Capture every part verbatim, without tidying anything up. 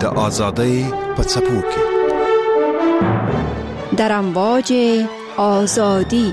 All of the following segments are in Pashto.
د آزادۍ په څپو کې در امواج آزادی.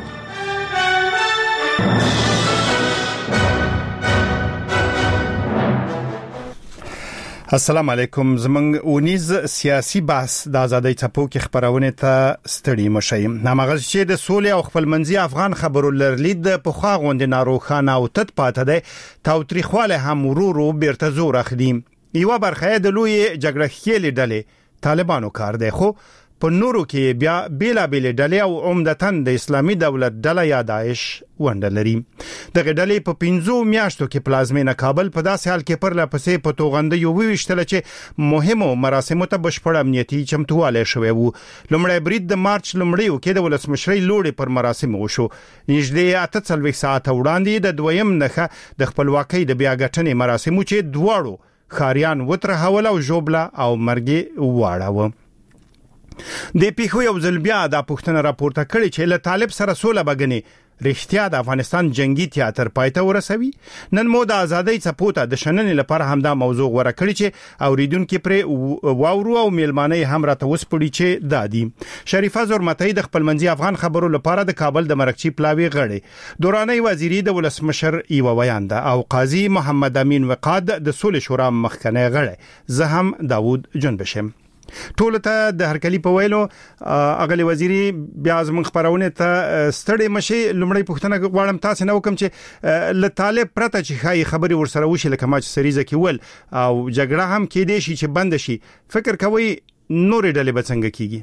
السلام علیکم. زمنګ اونیز سیاسي بحث د آزادۍ څپو کې خبرونه ته ستړي مشي. نامغز چې د سولې او خپلمنځي افغان خبرو لرلید په خوا غوند ناروخانه او تد پاتې ده تاوتریخواله هم ورورو بیرته زور اخلي. یو برخه د لوی جګړه خېلې ډلې طالبانو کار دی، خو په نورو کې بیا بیلا بیل ډلې او عمدتاً د اسلامي دولت ډله یا داعش ونډه لري. دغه ډلې په پنځو میاشتو کې پلازمینه کابل په داسې حال کې پر لپسې په توغند یو ویشتل چې مهمو مراسمو ته بشپړ امنیتي چمتواله شوی وو. لومړی برید د مارچ لومړیو کې د ولسمشرۍ لوړې پر مراسم وشو. نږدې اته څلوېښت ساعته وړاندې د دویم نخه د خپلواکۍ د بیا ګټنې مراسمو چې دواړو خاریان وتر حواله او جوبله او مرګي واړه. د پیښو یو ځل بیا د پښتنه راپورته کړي چې له طالب سره سوله بګنی رښتیا د افغانستان جنگي تیاتر پایته ورسوي. نن مو د آزادۍ څپوته د شننې لپاره همدا موضوع غوړه کړی چې اوریدونکو پر واورو او میلمانه هم راته وسپړي چې دادی. شریفه زرمتای د خپلمنځي افغان خبرو لپاره د کابل د مرکچی پلاوی غړي دوراني وزیری د ولسمشر ایو ویانده او قاضي محمد امین وقاد د سولې شورا مخکنه غړي. زه هم داوود جنبشم. ټول ته د هرکلی په ویلو اغلی وزیری بیا زمون خبرونه ته ستړي مشي. لومړی پښتنه غواړم تاسو نه وکم چې له طالب پرته چې خای خبري ورسره وشي لکه ما چې سریزه کې ول او جګړه هم کې دي شي چې بند شي. فکر کوي نور ډلې به څنګه کیږي؟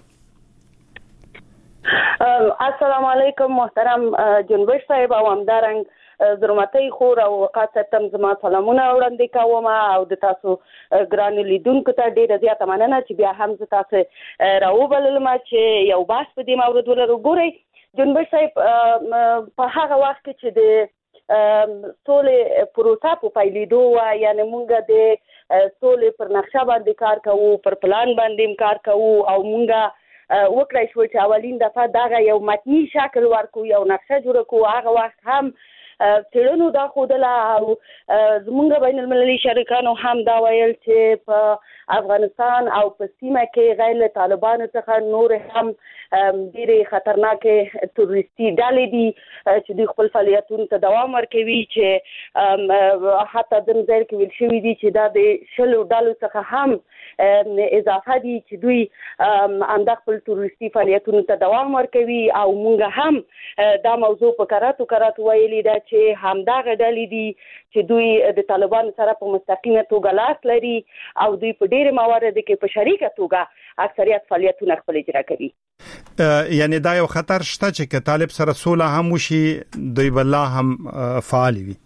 السلام علیکم محترم جنبش صاحب او همدارنګ زرمتای خور او قاصتم زما سلامونه وړاندې کوم او د تاسو ګران لیدونکو ته ډیره زیاته مننه چې بیا هم تاسو راوبلل ما چې یو باس په دې موضوع ولرو. ګورئ جنبش صاحب په هغه وخت کې چې د سولې پروسه په پیلېدو و، یعنی مونږ د سولې پر نقشه باندې کار کوو، پر پلان باندې کار کوو او مونږ وکړای شو چې اولین دفعه دغه یو متني شکل ورکو، یو نقشه جوړ کو. هغه وخت هم تړونو دا خوده او زمونږ بین المللي شریکانو هم دا ویل چې په افغانستان او په سیمه کې غیر طالبانو څخه نور هم ډېرې خطرناکې تروریستي ډلې دي چې دوی خپل فعالیتونو ته دوام ورکوي، چې حتی د ځای کې ویل شوي دي چې دا د شلو ډلو څخه هم اضافه دي چې دوی همدا خپل تروریستي فعالیتونو ته دوام ورکوي. او موږ هم دا موضوع په کراتو کراتو ویلي ده چې همدغه ډلې دي چې دوی د طالبانو سره په مستقیمه توګه لاس لري او دوی په ډېر موارد کې په شریکه توګه اکثریت فعالیتونه خپل اجرا کوي. یعنی دا یو خطر شته چې طالب سره سوله هم وشي دوی بل هم فعال وي.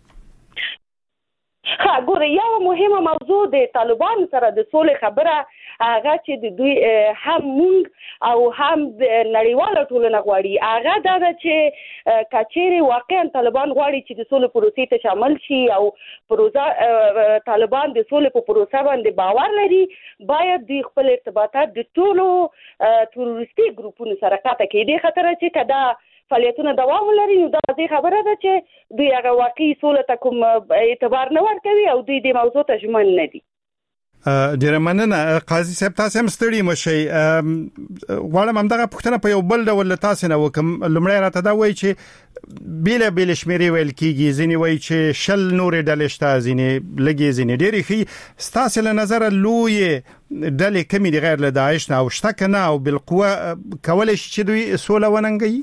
ها ګوره یو مهمه موضوع د طالبانو سره د سولې خبره هغه چې د دوی هم مونږ او هم نړیواله ټولنه غواړي هغه دا ده چې کچېرې واقعا طالبان غواړي چې د سولې پروسې ته شامل شي او پروسه طالبان د سولې په پروسه باندې باور لري، باید د خپل ارتباطات د ټولو تروریستي ګروپونو سره قطع کړي. د خطر چې کدا فعالیتونه دوام لري نو دا ځای خبره ده چې دوی هغه واقعي سولې ته کوم اعتبار نه ورکوي او دوی د موضوع ته ژمن نه دي. ډیره مننه قاضي صاحب، تاسو هم ستړي مشي. غواړم همدغه پښتنه په یو بل ډول تاسو نه وکم. لومړی راته دا وایي چې بیل بیل شمیرې ویل کیږي، ځینې وایي چې شل نورې ډلې شته، ځینې لګي، ځینې ډېرې خي. ستاسو له نظر لوی ډلې کمی دي غیر له داعش نه او شته کنه او بالقوه کولای شي چې دوی سوله وننګي؟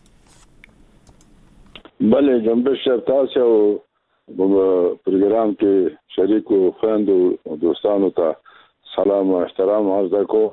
بله جنبش صاحب، تاسو په پروګرام کې شریکو خويندو او دوستانو ته سلام او احترام عرض کوم.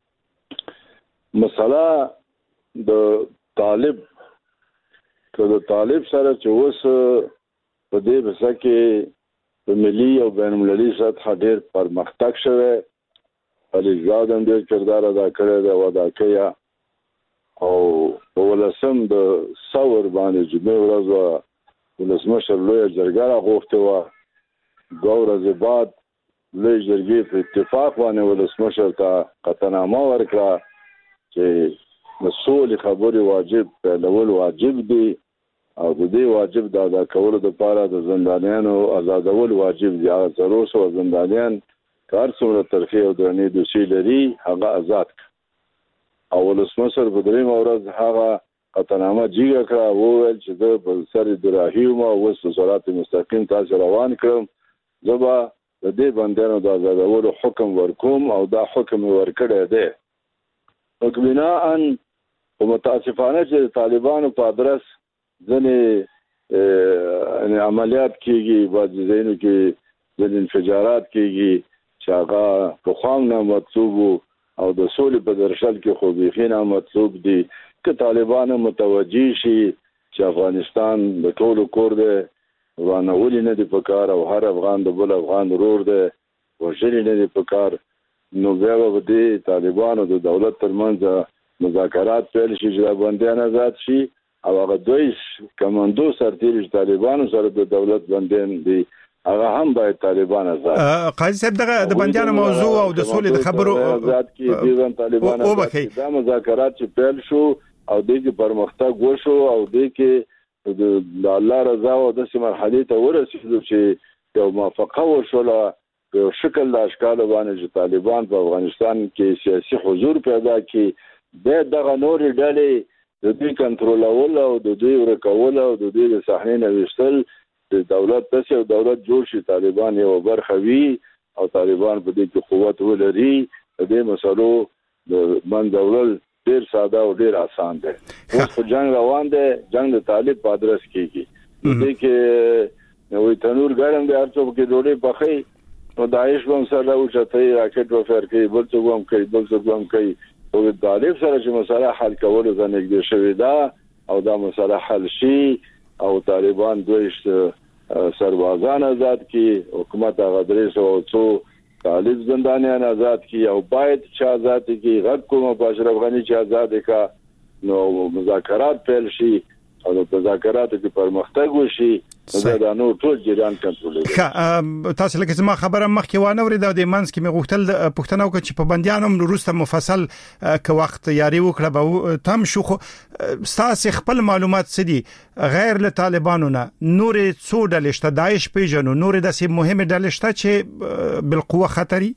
مسله د طالب کله طالب سره چې اوس په دې بسا کې په ملي او بین المللي سطح ډېر پرمختګ شوی، علي زادم ډېر کردار ادا کړی دی او ادا کوي او په ولسم د ثور باندې جمعه ورځ ولسمشر لوی جرګه راغوښته و. دوه ورځې بعد لوی جرګې په اتفاق باندې ولسمشر ته قطعنامه ورکړه چې مسؤل خبري واجب پیلول واجب دي او د دې واجب د ادا کولو لپاره د زندانیانو آزادول واجب دي. هغه ضروري شو زندانیان کار څومره ترخی او درنې دوسي لري هغه آزاد او ولسمشر په دریم ورځ هغه قطعنامه جیګه کړه او ویل چې د بلسر دراهیم او وسو صراط مستقیم تاسو روان کړم زبا د دې بندیانو د آزادولو حکم ورکوم او دا حکم ورکړی دی وکبنا ان متاسفانه چې طالبانو په ادرس ځنې عملیات کیږي بعض ځایونو کې ځنې انفجارات کیږي چې هغه په خام نه مطلوب او د سولې په درشل کې خو بيخي نه مطلوب دي که طالبان متوجي شي چې افغانستان د ټولو کور دی ورانه ولې نه دی په کار او هر افغان د بل افغان ضرور دی وشري نه دی په کار نو بیا به د طالبانو د دولت ترمنځ مذاکرات پیل شي چې بندیان آزاد شي او هغه دوی کمانډو سرتیري طالبانو سره د دولت بندیان دي هغه هم باید طالبان آزاد قاضي صاحب دغه د بندیانو موضوع او د سولې د خبرو آزاد کی دي طالبان دا مذاکرات چې پیل شو او د دې پرمختګ وشو او د کې د الله رضا او د مرحله ته ورسېدو چې یو موافقه وشوله په شکل د اشکال باندې چې طالبان په افغانستان کې سیاسي حضور پیدا کړي د دغه نورې ډلې د دوی کنټرول او د دوی ورکول او د دوی د صحنې نوښتل د دولت تاسو او دولت جوړ شي طالبان یو برخه وي او طالبان په دې کې قوت ولري د دې مسلو د منځول ډیر ساده او ډیر آسان دی اوس په جنگ روان دی جنگ د طالب په ادرس کېږي د کې نوې تنور ګرم دی هر څوک کې ډوډۍ پخې نو داعش هم سره او چته راکټ وفر کوي بل څوک هم کوي بل څوک هم کوي او د طالب سره چې مسله حل کول زنګ شوی دا او دا مسله حل شي او طالبان دوی سربازان آزاد کی حکومت هغه درې سو څو طالب زندانیان آزاد کی او باید چې آزاد کی غږ کوم په اشرف غنی چې آزاد کا نو مذاکرات پیل شي او د مذاکراتو کې پرمختګ وشي دا نو ټول جریان کنټرولوي تاسو لکه زما خبره مخکې وانه ورید د منځ کې مې غوښتل پښتنه وکړه چې په بندیانو وروسته مفصل ک وخت یاري وکړه به تم شو خو تاسو خپل معلومات سدي غیر له طالبانو نه نور څو ډلې شته داعش پیژنو نور د سیمه مهمه ډلې شته چې بالقوه خطري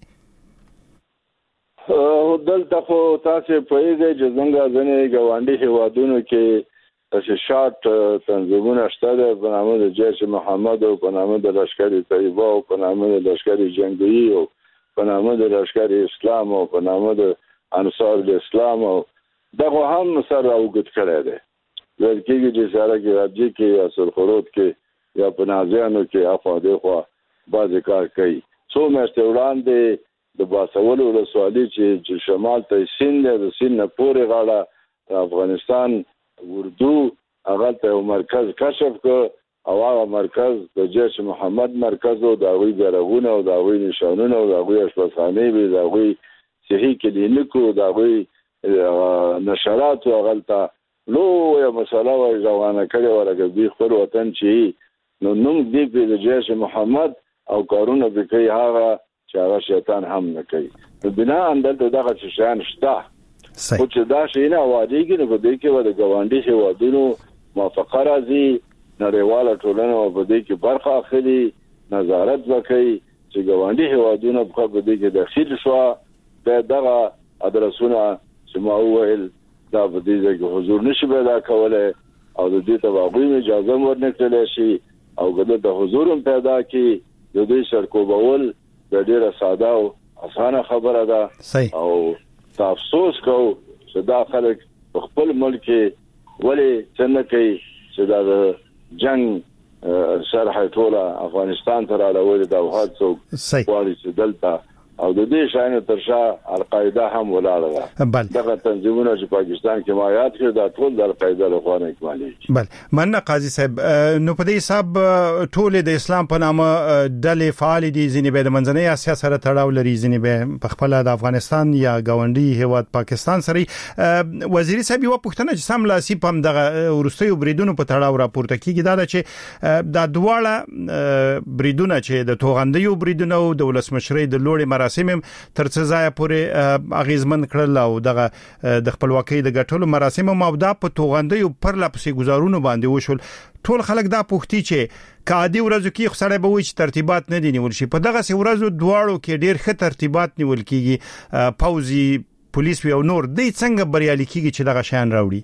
دلته خو تاسو په یوه ځنګا ځنې ګوانډي هوادونو کې تششات تنظیمونه شته په نامه د جیش محمد او په نامه د لشکر طیبه او په نامه د لشکر جنگي او په نامه د لشکر اسلام او په نامه د انصار الاسلام او دغه هم سره وګت کړی دی ورکیږي چې سره کې راځي کې اثر خروج کې یا په نازیانو کې افاده خو باز کار کوي څو میاشتې وړاندې د باسولو رسوالي چې شمال ته سیند د سیند نه پورې غاړه افغانستان اردو هغه ته مرکز کشف کو او هغه مرکز د جیش محمد مرکز او د غوی ګرغونه او د غوی نشانونه او د غوی اشپزخانه به د غوی صحي کلینیکو د غوی نشرات او غلطه لو یا مساله او ځوانه کړي ورګه به خپل وطن چې نو نوم دی په جیش محمد او کارونه به کوي هغه چې هغه شیطان هم نه کوي بنا اندل دغه شان شته او چې دا شي نه واديږي نو په دې کې ود ګوانډي هوادونو موافقه راځي نړیواله ټولنه په دې کې برخه اخلي نظارت وکړي چې ګوانډي هوادونو په دې کې داخل شو د دغه ادرسونه چې ما وویل دا په دې کې حضور نشي پیدا کولای او د دې توابع اجازه ورنکړل شي او ګډه د حضور پیدا کی د دې شرکوبول د ډیره ساده او اسانه خبره ده او تاسوس کو چې دا خلک خپل ملک ولی څنګه کوي چې دا جنگ شرح ټوله افغانستان ته راوړل دا وحدت واري چې دلته او د دې شاینه ترشا القاعده هم ولاړه دغه تنظیمونه چې پاکستان کې مایات کړ دا ټول د القاعده لخوا نه اکمالي بل مننه قاضي صاحب نو په دې حساب ټول د اسلام په نامه ډلې فعال دي ځینې به د منځنۍ اسیا سره تړاو لري ځینې به په خپل د افغانستان یا ګاونډي هیواد پاکستان سره وزیر صاحب یو پښتنه چې سم لاسي پم دغه ورستیو بریدونو په تړاو راپورته کیږي دا چې د دواړه بریدونه چې د توغندیو بریدونه او د ولسمشرۍ د لوړې مراسم تر څه ځای پورې اغیزمن کړل او دغه د خپلواکۍ د ګټلو مراسم مودا په توغندې پر لپسې گزارونو باندې وشول. ټول خلک دا پوښتي چې کادي ورځو کې خسرې به وي چې ترتیبات نه دي نیول شي. په دغه سي ورځو دواړو کې ډېر ښه ترتیبات نیول کیږي، پوزي پولیس او نور د څنګه بریالي کیږي چې دغه شان راوړي؟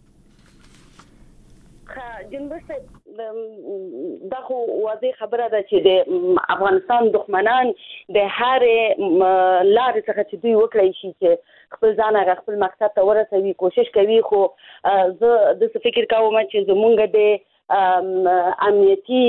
دا خو واضح خبره ده چې د افغانستان دښمنان د هر لارې څخه چې دوی وکړي شي چې خپل ځان هغه خپل مقصد ته ورسوي کوشش کوي. خو زه د څه فکر کوم چې زمونږ د امنیتي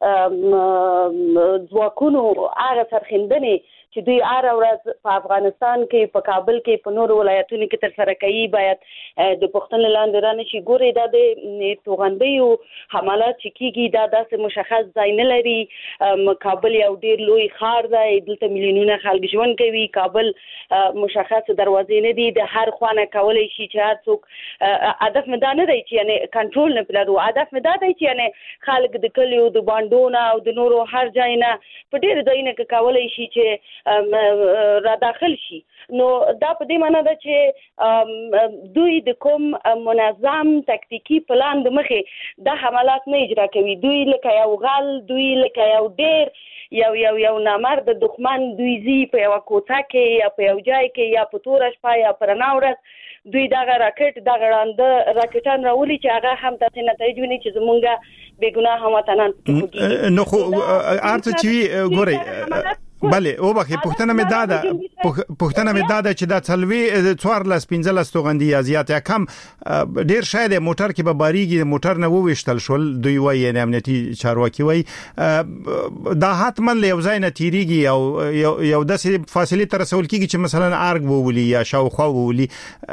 ځواکونو هغه سرښندنې چې دوی هر ورځ په افغانستان کې په کابل کې په نورو ولایتونو کې تر سره کوي باید د پښتون لاندې را نشي. ګوري دا د توغندیو حملات چې کیږي دا داسې مشخص ځای نه لري. کابل یو ډیر لوی ښار دی، دلته میلیونونه خلک ژوند کوي. کابل مشخص دروازې نه دي د هر خوانه کولای شي چې هر څوک. هدف مې دا نه دی چې یعنی کنټرول نه پلارو، هدف مې دا دی چې یعنی خلک د کلیو د باندونه او د نورو هر ځای نه په ډیر ځایونه کې کولای شي چې را داخل شي. نو دا په دې معنی ده چې دوی د کوم منظم تکتیکی پلان د مخې د حملات نه اجرا کوي. دوی لکه یو غل، دوی لکه یو ډیر یو یو یو نامرد دښمن دوی زی په یو کوڅه کې یا په یو ځای کې یا په تور شپه یا پر ناورت دوی دغه راکټ دغه راند راکټان راولي چې هغه هم د نتایج ونی چې زمونږه بېګناه هموطنان پکې. نو خو ارته چې ګوري بله او بخې پښتنه مې داده پښتنه مې داده چې دا څلوي څوارلس پنځلس توغندي یا زیات یا کم ډیر شاید موټر کې به باریږي موټر نه وويشتل شول. دوی وایي یعنی امنیتي چارواکي وایي دا حتما له یو ځای نه تیریږي او یو داسې فاصله تر رسول کیږي چې مثلا ارګ وولي یا شاوخوا وولي.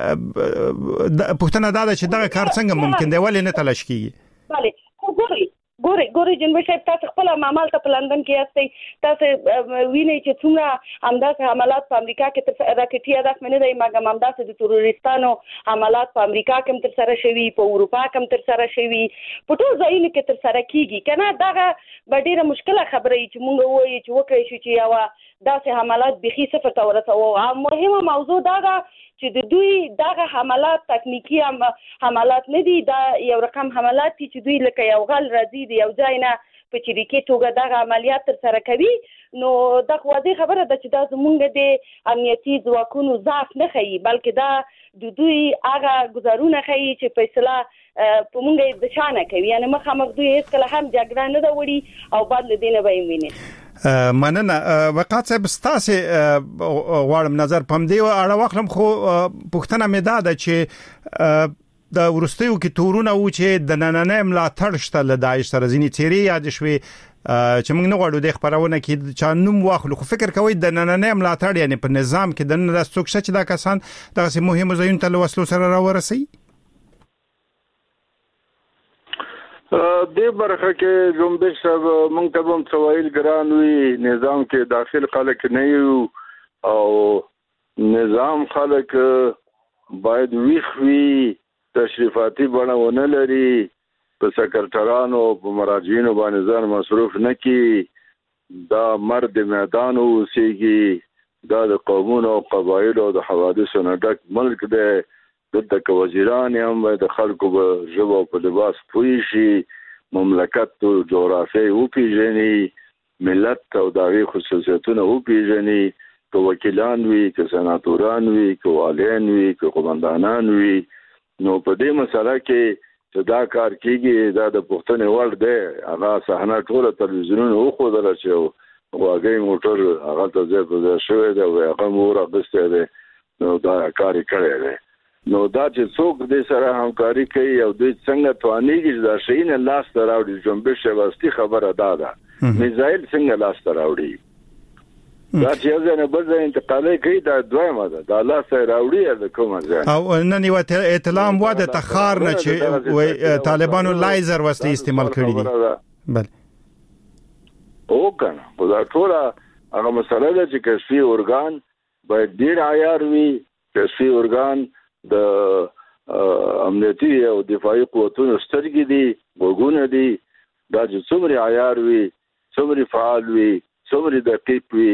پښتنه داده چې دا کار څنګه ممکن دی ولې نه تلاش کیږي؟ بله ګوري ګوري ګوري جنبه صاحب تاسو خپل معامل ته په لندن کې یاستئ، تاسو وینئ چې څومره همداسې حملات په امریکا کې تر راکټي هدف نه دی مګر همداسې د تروریستانو حملات په امریکا کې تر سره شوي، په اروپا کې تر سره شوي، په ټول ځایونو کې تر سره کیږي. کنه دغه ډیره مشکله خبره چې مونږ وایو چې وکړي شو چې یو داسې حملات بخي صفر ته ورسوو. مهمه موضوع دا ده چې د دوی دغه حملات تکنیکی حملات نه دي، دا یو رقم حملات دي چې دوی لکه یو غل راځي د یو ځای نه په چریکي توګه دغه عملیات تر سره کوي. نو دا واضح خبره ده چې دا زمونږ د امنیتي ځواکونو ضعف نه ښیي بلکې دا د دوی هغه ګزارونه ښیي چې فیصله په مونږ د شانه کوي. یعنی مخامخ دوی هیڅکله هم جګړه نه ده وړي او بعد له دې نه به یې ویني. مننه وقات صاحب ستاسو غواړم نظر پم دی اړه واخلم. خو پښتنه مې دا ده چې د ورستیو کې تورونه و چې د نننې ملاتړ شته له داعش سره ځینې چیرې یاد شوي چې موږ نه غواړو د خبرونه کې چا نوم واخلو، خو فکر کوي د نننې ملاتړ یعنی په نظام کې د نن څوک چې دا کسان دغه مهمه ځایونو ته وسلو سره راورسي. دې برخه کې جنبش صاحب مونږ ته هم سوایل ګران وی نظام کې داخل خلک نه یو او نظام خلک باید ویخ وی تشریفاتي بڼه ونه لري، په سکرټرانو په مراجعینو باندې ځان مصروف نه کی، دا مرد میدان اوسېږي، دا د قومونو او قبایلو د حوادثو نه ډک ملک دی. دلته که وزیران هم د خلکو په ژبه او په لباس پوه شي، مملکت او جغرافیه وپیژني، ملت او د هغې خصوصیتونه وپیژني، که وکیلان وي، که سناتوران وي، که والیان وي، که قومندانان وي. نو په دې مسله کې چې دا کار کېږي دا د پوښتنې وړ دی. هغه صحنه ټوله تلویزیونونه وښودله چې غواګۍ موټر هغه ته ځای په ځای شوی دی او هغه مور اخیستی دی، نو دا کار یې کړی دی. نو دا چې څوک دې سره همکاري کوي او دوی څنګه توانېږي چې دا شی نه لاس ته راوړي. جنبش صاحب اصلي خبره دا ده میزایل څنګه لاس ته راوړي، دا چې یو ځای نه بل ځای انتقالي کوي دا دویمه ده، دا لاس ته راوړي د کومه ځای. او نن یو اطلاع هم وه د تخار نه چې طالبانو لایزر وسلې استعمال کړي دي. بله او کنه خو دا ټوله هغه مسله ده چې کشفي ارګان باید ډېر عیار وي. کشفي ارګان د امنیتي او دفاعي قوتونو سترګې دي، غوږونه دي، دا چې څومره عیار وي، څومره فعال وي، څومره دقیق وي،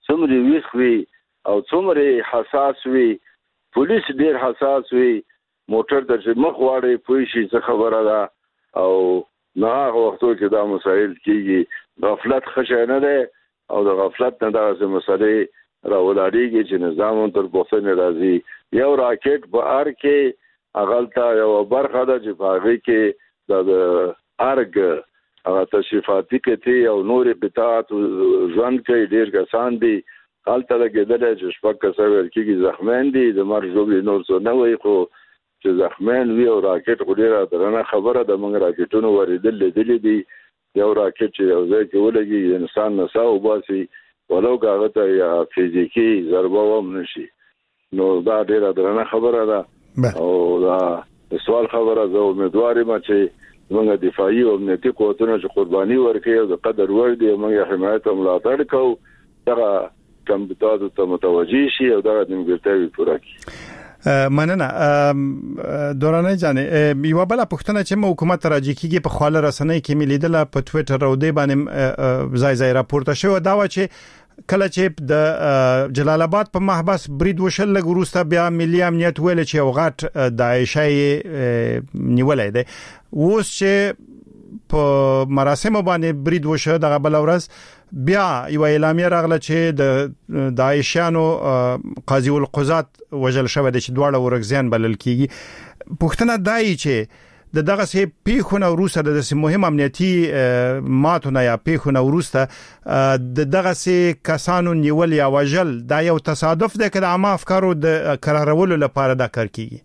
څومره ویښ وي او څومره حساس وي. پولیس ډیر حساس وي، موټر ته چې مخ واړي پوه شي څه خبره ده او نه هغه وختو کې دا مسایل کېږي. غفلت ښه نه دی او د غفلت نه دغسې مسلې راولاړېږي چې نظام تر پوښتنې راځي. یو راکټ په ار کې هغلته یوه برخه ده چې په هغې کې د ارګ هغه تشریفاتي قطعې او نورې قطعات ژوند کوي. ډېر کسان دي هلته لګېدلی چې شپږ کسه ویل کېږي زخمیان دي. د مرګ ژوبلې نور څه نه وایي، خو چې زخمیان وي او راکټ خو ډېره درنه خبره ده. موږ راکټونو ورېدل لیدلي دي. یو راکټ چې یو ځای کې ولګي انسان نه ساه وباسي ولو که هغه ته یا فزیکي ضربه هم نه شي، نو دا ډېره درنه خبره ده. او دا سوال خبره زه امیدوار یم چې موږ دفاعي او امنیتي قوتونه چې قرباني ورکوي او د قدر وړ دي موږ یې حمایت او ملاتړ کوو، دغه کمبوداتو ته متوجه شي او دغه نیمګړتیاوې پوره کړي. مننه دورانه جان. یو بل پښتنه چې حکومت راځي کیږي په خاله رسنۍ کې ملیدله په ټوئیټر او دی باندې ځای ځای راپورته شو دا و چې کله چې د جلال آباد په محبس برید وشل لګ وروسته بیا ملي امنیت ویل چې یو غټ داعشي نیولای دی. اوس چې په مراسم باندې برید وشو دغه بل ورځ بیا یو اعلامیه راغله چې د داعشانو قاضي القضات وجل شوه د چې دواړه ورغزيان بلل کیږي. پښتنه دای چې د دغه سي پیښونه وروسته د سي مهم امنیتي ماتونه یا پیښونه وروسته د دغه سي کسانو نیول یا وجل دا یو تصادف دی که د عامه افکارو د قرارولو لپاره دا کار کیږي؟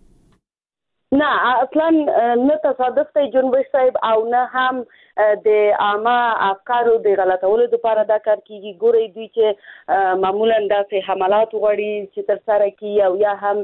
نه اصلا نه تصادف دی جنبش صاحب او نه هم د عامه افکارو د غلطولو لپاره دا کار کیږي. ګورئ دوی چې معمولا داسې حملات وغواړي چې تر سره کیږي او یا هم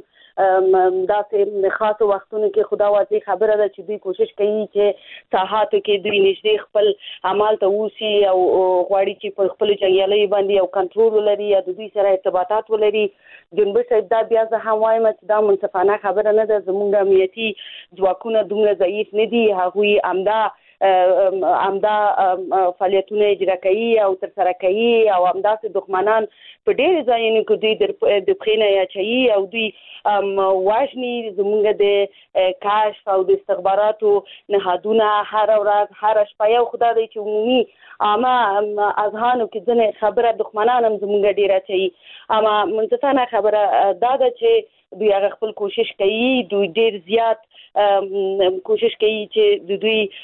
داسې خاصو وختونو کې خدا واضح خبره ده چې دوی کوشش کوي چې ساحاتو کې دوی نږدې خپل عمل ته ووسي او غواړي چې په خپلو جنګیالیو باندې یو کنټرول ولري یا د دوی سره ارتباطات ولري. جنبش صاحب دا بیا زه هم وایم چې دا منصفانه خبره نه ده. زموږ امنیتي ځواکونه دومره ضعیف نه دي، هغوی همدا همدا فعالیتونه اجرا کوي او تر سره کوي او همداسې دښمنان په ډېرو ځایونو کې دوی د پښې نه اچوي او دوی واژني. زموږ د کشف او د استخباراتو نهادونه هره ورځ هره شپه یو خدا دی چې عمومي عامه اذهانو کې ځینې خبره دښمنان هم زموږ ډېر اچوي. اما منصفانه خبره دا ده چې دوی هغه خپل کوشش کوي، دوی ډېر زیات کوشش کوي چې د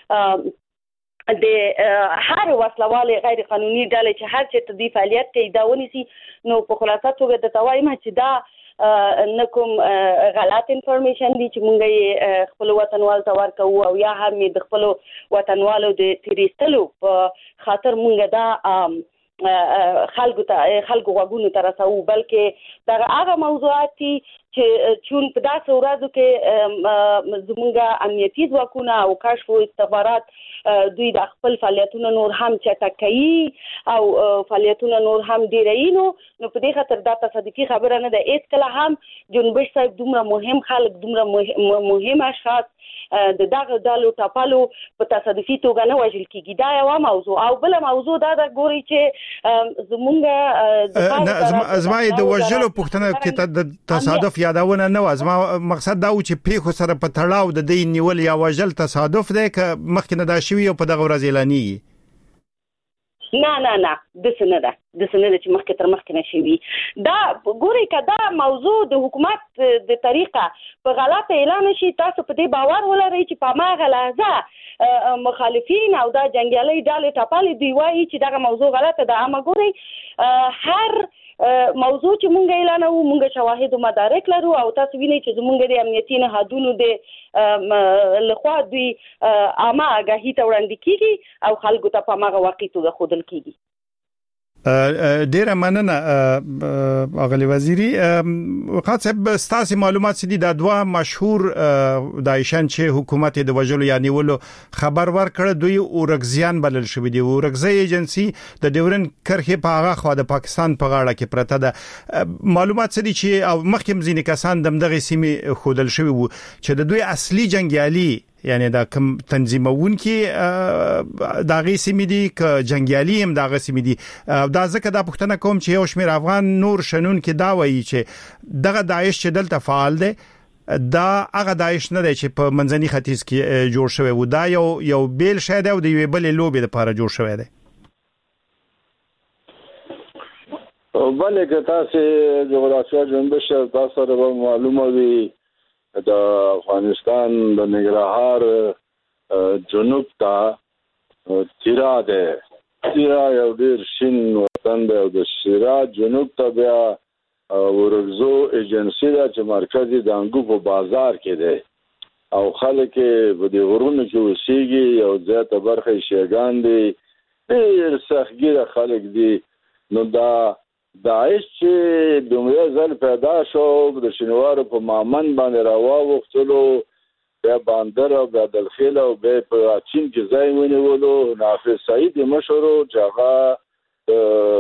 دوی د هر وسلوال غیر قانوني ډلې چې هر چې دوی فعالیت کوي دا ونیسي. نو په خلاصه توګه د توایم چې دا نه کوم غلط انفارمیشن دي چې مونږ یې خپل وطنوال ته ورکوو او یا هم د خپل وطنوالو د تیریستلو په خاطر مونږ دا خلکو ته خلکو غوږونو ته رسوو، بلکې دا هغه موضوعات دي چې چون په داسې ورځو کې زموږ امنیتي ځواکونه او کشف او استخبارات دوی د خپل فعالیتونه نور هم چټکوي او فعالیتونه نور هم ډیروي. نو نو په دې خاطر دا تصادفي خبره نه ده. هیڅ کله هم جنبش صاحب دومره مهم خلک دومره مهم اشخاص د دغه ډالو ټاپلو په تصادفي توګه نه وژل کیږي. دا یو موضوع او بل موضوع دا د ګوري چې زمونږ زما د وژلو پښتنه کې د تصادف یادونه نه و. زما مقصد دا و چې پیښو سره په تړاو د دې نیول یا وژل تصادف دی که مخکې نه دا شوي او په دغه ورځ اعلانېږي؟ نه نه نه داسې نه ده داسې نه ده چې مخکې تر مخکې نه شوي. دا ګورئ که دا موضوع د حکومت د طریقه په غلطه اعلان شي، تاسو په دې باور ولرئ چې په هماغه لحظه مخالفین او دا جنګیالي ډلې ټپلې دوی وایي چې دغه موضوع غلطه ده. اما ګورئ هر موضوع چې مونږ اعلانوو مونږ شواهد او مدارک لرو او تاسو وینئ چې زمونږ د امنیتي نهادونو د لخوا دوی عامه آګاهي ته وړاندې کیږي او خلکو ته په هماغه واقع توګه ښودل کیږي. ډیره مننه اغلی وزیری. وقات صاحب ستاسو معلومات سدي د دوا مشهور داعشان چې حکومت د وجلو یا نیولو خبر ورکړ دوی اورګزیان بلل شوې دي. اورګزی ایجنسی د ډیورن کرخه په هغه خوا د پاکستان په غاړه کې پرته ده. معلومات سدي چې او مخکې ځینې کسان دغه سیمه خودل شوی وو چې د دوی اصلي جنگیالي یعنی دا کوم تنظیمون کې دا غي سیمې دي ک جنگیالي هم دا غي سیمې دي دا ځکه دا پښتنه کوم چې یو شمېر افغان نور شنون کې دا وایي چې دغه داعش چې دلته فعال دي دا هغه داعش نه دی چې په منځني ختیځ کې جوړ شوی و دا یو یو بیل شاید او د یوې بلې لوبې لپاره جوړ شوی دی بلې که تاسو جغرافیه جنبش تاسو سره معلومه وي د افغانستان د ننګرهار جنوب ته تیرا ده تیرا یو ډیر شین وطن دی او د شیرا جنوب ته بیا ورغزو ایجنسی دا چې مرکزی د انګو په بازار کې دی او خلک په دې غرونو کې وسیږي او زیاته برخه شیګان دي ډیر سختګیره خلک دي نو دا داعش چې دومره ځل پیدا شو د شینوارو په مامن باندې راووختلو بیا باندر او بیا دلخیل او بیا په چین کې ځای ونیولو نافذ سعید مشهور جغه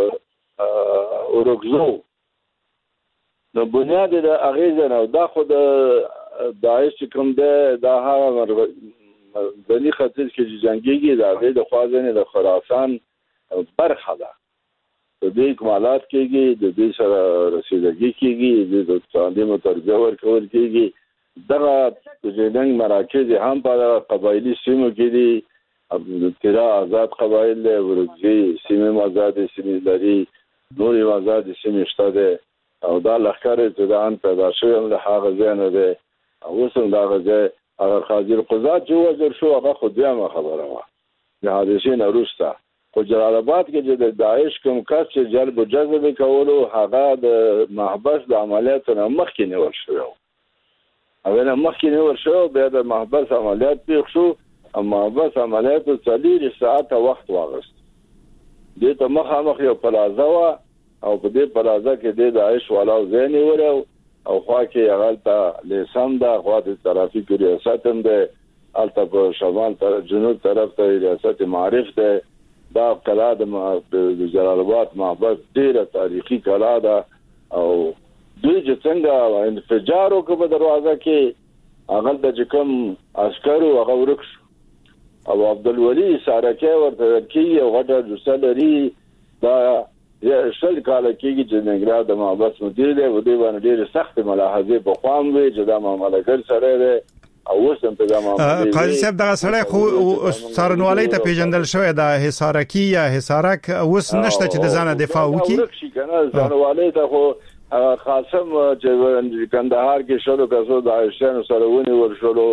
اورګزو نو بنیاد د اغیزه نو دا خود داعش کوم ده دا هغه دني خطر کې جنگيږي دا غي د خوازنه د خراسان برخه ده د دې کمالات کېږي د دې سره رسیدګي کېږي د تعلیم او تربیه ورکول کېږي دغه د جنګ مراکز هم په قبایلی سیمو کې دي تیرا آزاد قبایل له ورځي سیمه آزاد سیمه لري نورې آزاد سیمه شته ده او دا لخر ابتداء پیدا شوی هم له هغه ځای نه ده او اوس هم دا ځای هغه خاطر قضات جو وزر شو هغه خو بیا خبره وه د حادثې نه وروسته خو جلال آباد کې چې د داعش کوم کس چې جلب و جذب کولو هغه د محبس د عملیاتو نه مخکې نیول شوی و هغه نه مخکې نیول شوی بیا د محبس عملیات پیښ شو او محبس عملیاتو څلور ساعته وخت واغست دې ته مخامخ یو پلازه وه او په دې پلازه کې د داعش والاو ځای نیولی او خوا کې هغلته لیسم ده خوا د ترافیک ریاست هم ده هلته په شمال جنوب طرف ته ریاست معارف ده دا کلا د جلال آباد محبس ډیره تاریخي کلا ده او دوی چې څنګه انفجار وکړ په دروازه کې هغه د کوم عسکرو هغه ورک شو او عبدالولي سارکه ورته کې یو غټه جوسه لري دا شل کال کېږي چې ننګرهار د محبس مدیر دی و دې باندې ډېرې سختې ملاحظې په خوا وي چې دا معاملهګر سړی دی او اوس هم په دا معاملې قاضي صاحب دغه سړی خو څارنوالۍ ته پیژندل شوی د حصارکي یا حصارک اوس نشته چې د ځانه دفاع وکړي څارنوالۍ ته خو خاصم چې کندهار کې شلو کسو د عایشانو سره ونیول شلو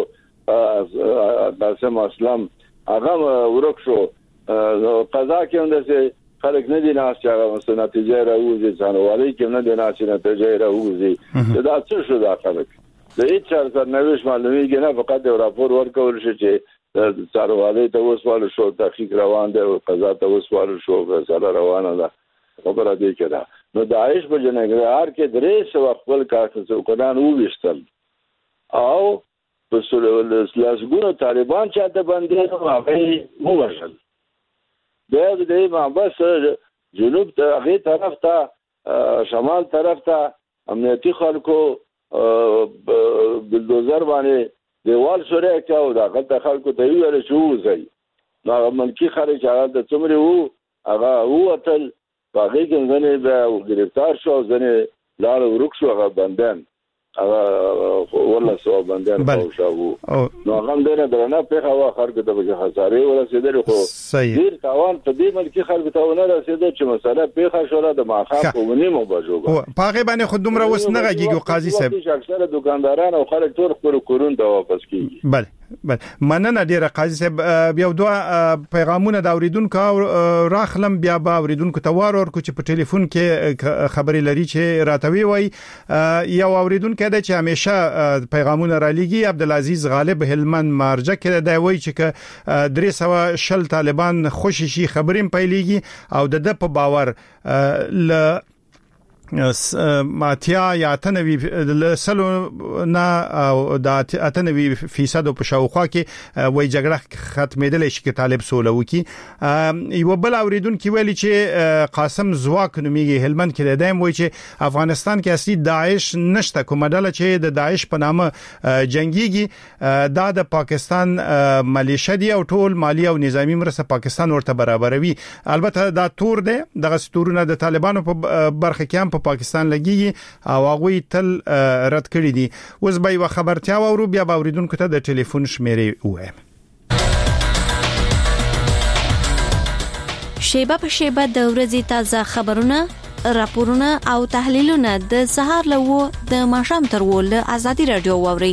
قاسم اسلم هغه ورک شو قضا کې هم داسې خلک نه دي ناس چې هغه نتیجه راوځي څارنوالۍ کې نه دي ناس چې نتیجه راوځي دا څه شو دا خلک د هیڅ سرنوشت معلومیږي نه فقط یو راپور ورکول شي چې څارنوالۍ ته وسوال شو تحقیق روان دی او قضا ته وسوال شو فیصله روانه ده خبره دې کړه نو داعش په جنګرهار کې درې سو خپل کارکونان وویشتل او په لاسګونو طالبان چې ته باندې هغه ووژل بیا د محبس جنوب ته هغه طرف ته شمال طرف ته امنیتي خلکو بلدوزر باندې دیوال سره کاو دا غلطه خلکو ته ویل شو وځي نو منکی خلک هغه د څومره وو هغه ووتل هغه څنګه به گرفتار شو ځنه لار ورک شو هغه بندن هغه ولا سو بندن او شو نو هغه دنه درنه په هوا خلکو ته به خسارې ورسېدل خو ډیر تاوان په دې ملکی خلکو ته ونه رسېدل چې مسله په خښوله د ماخه په ونیمو بجو په هغه باندې خود دومره وس نه غږیږي قاضي صاحب اکثره دکانداران او خلک ټول خپل کورون ته واپس کیږي بله بله مننه ډیره قاضي صاحب بیا دوه پیغامونه د اوریدونکو راخلم بیا به اوریدونکو ته وار ورکو چې په ټلیفون کې خبري لري چې راتوي وای یو اوریدونکو د چې همیشه پیغامونه را لېږي عبدالعزیز غالب هلمند مارجه کې د وای چې درې سوه شل طالبان خوشي شي خبرې پیلېږي او د د په باور ل ماتیا یا تنوي لسلو نه او د اتنوي فیصد په شاوخوا کې وای جګړه ختمېدل شي کې طالب سوله وکي یو بل اوریدونکو ویلي چې قاسم زواک نوميږي هلمند کې دایم وای چې افغانستان کې اصلي داعش نشته کومه ډله چې د داعش په نامه جنگيږي دا د پاکستان ملیشیا دی او ټول مالی او نظامی مرسته پاکستان ورته برابروي البته دا تور دی دغه ستورونه د طالبانو په برخه کې هم په پاکستان لګي او هغه تل رد کړی دي اوس به یو خبرتیا ورو بیا به اوریدونکو ته د ټلیفون شمیرې وایم شیبه په شیبه د ورځې تازه خبرونه راپورونه او تحلیلونه د سهار لوو د ماښام تر ول ازادي رادیو ووري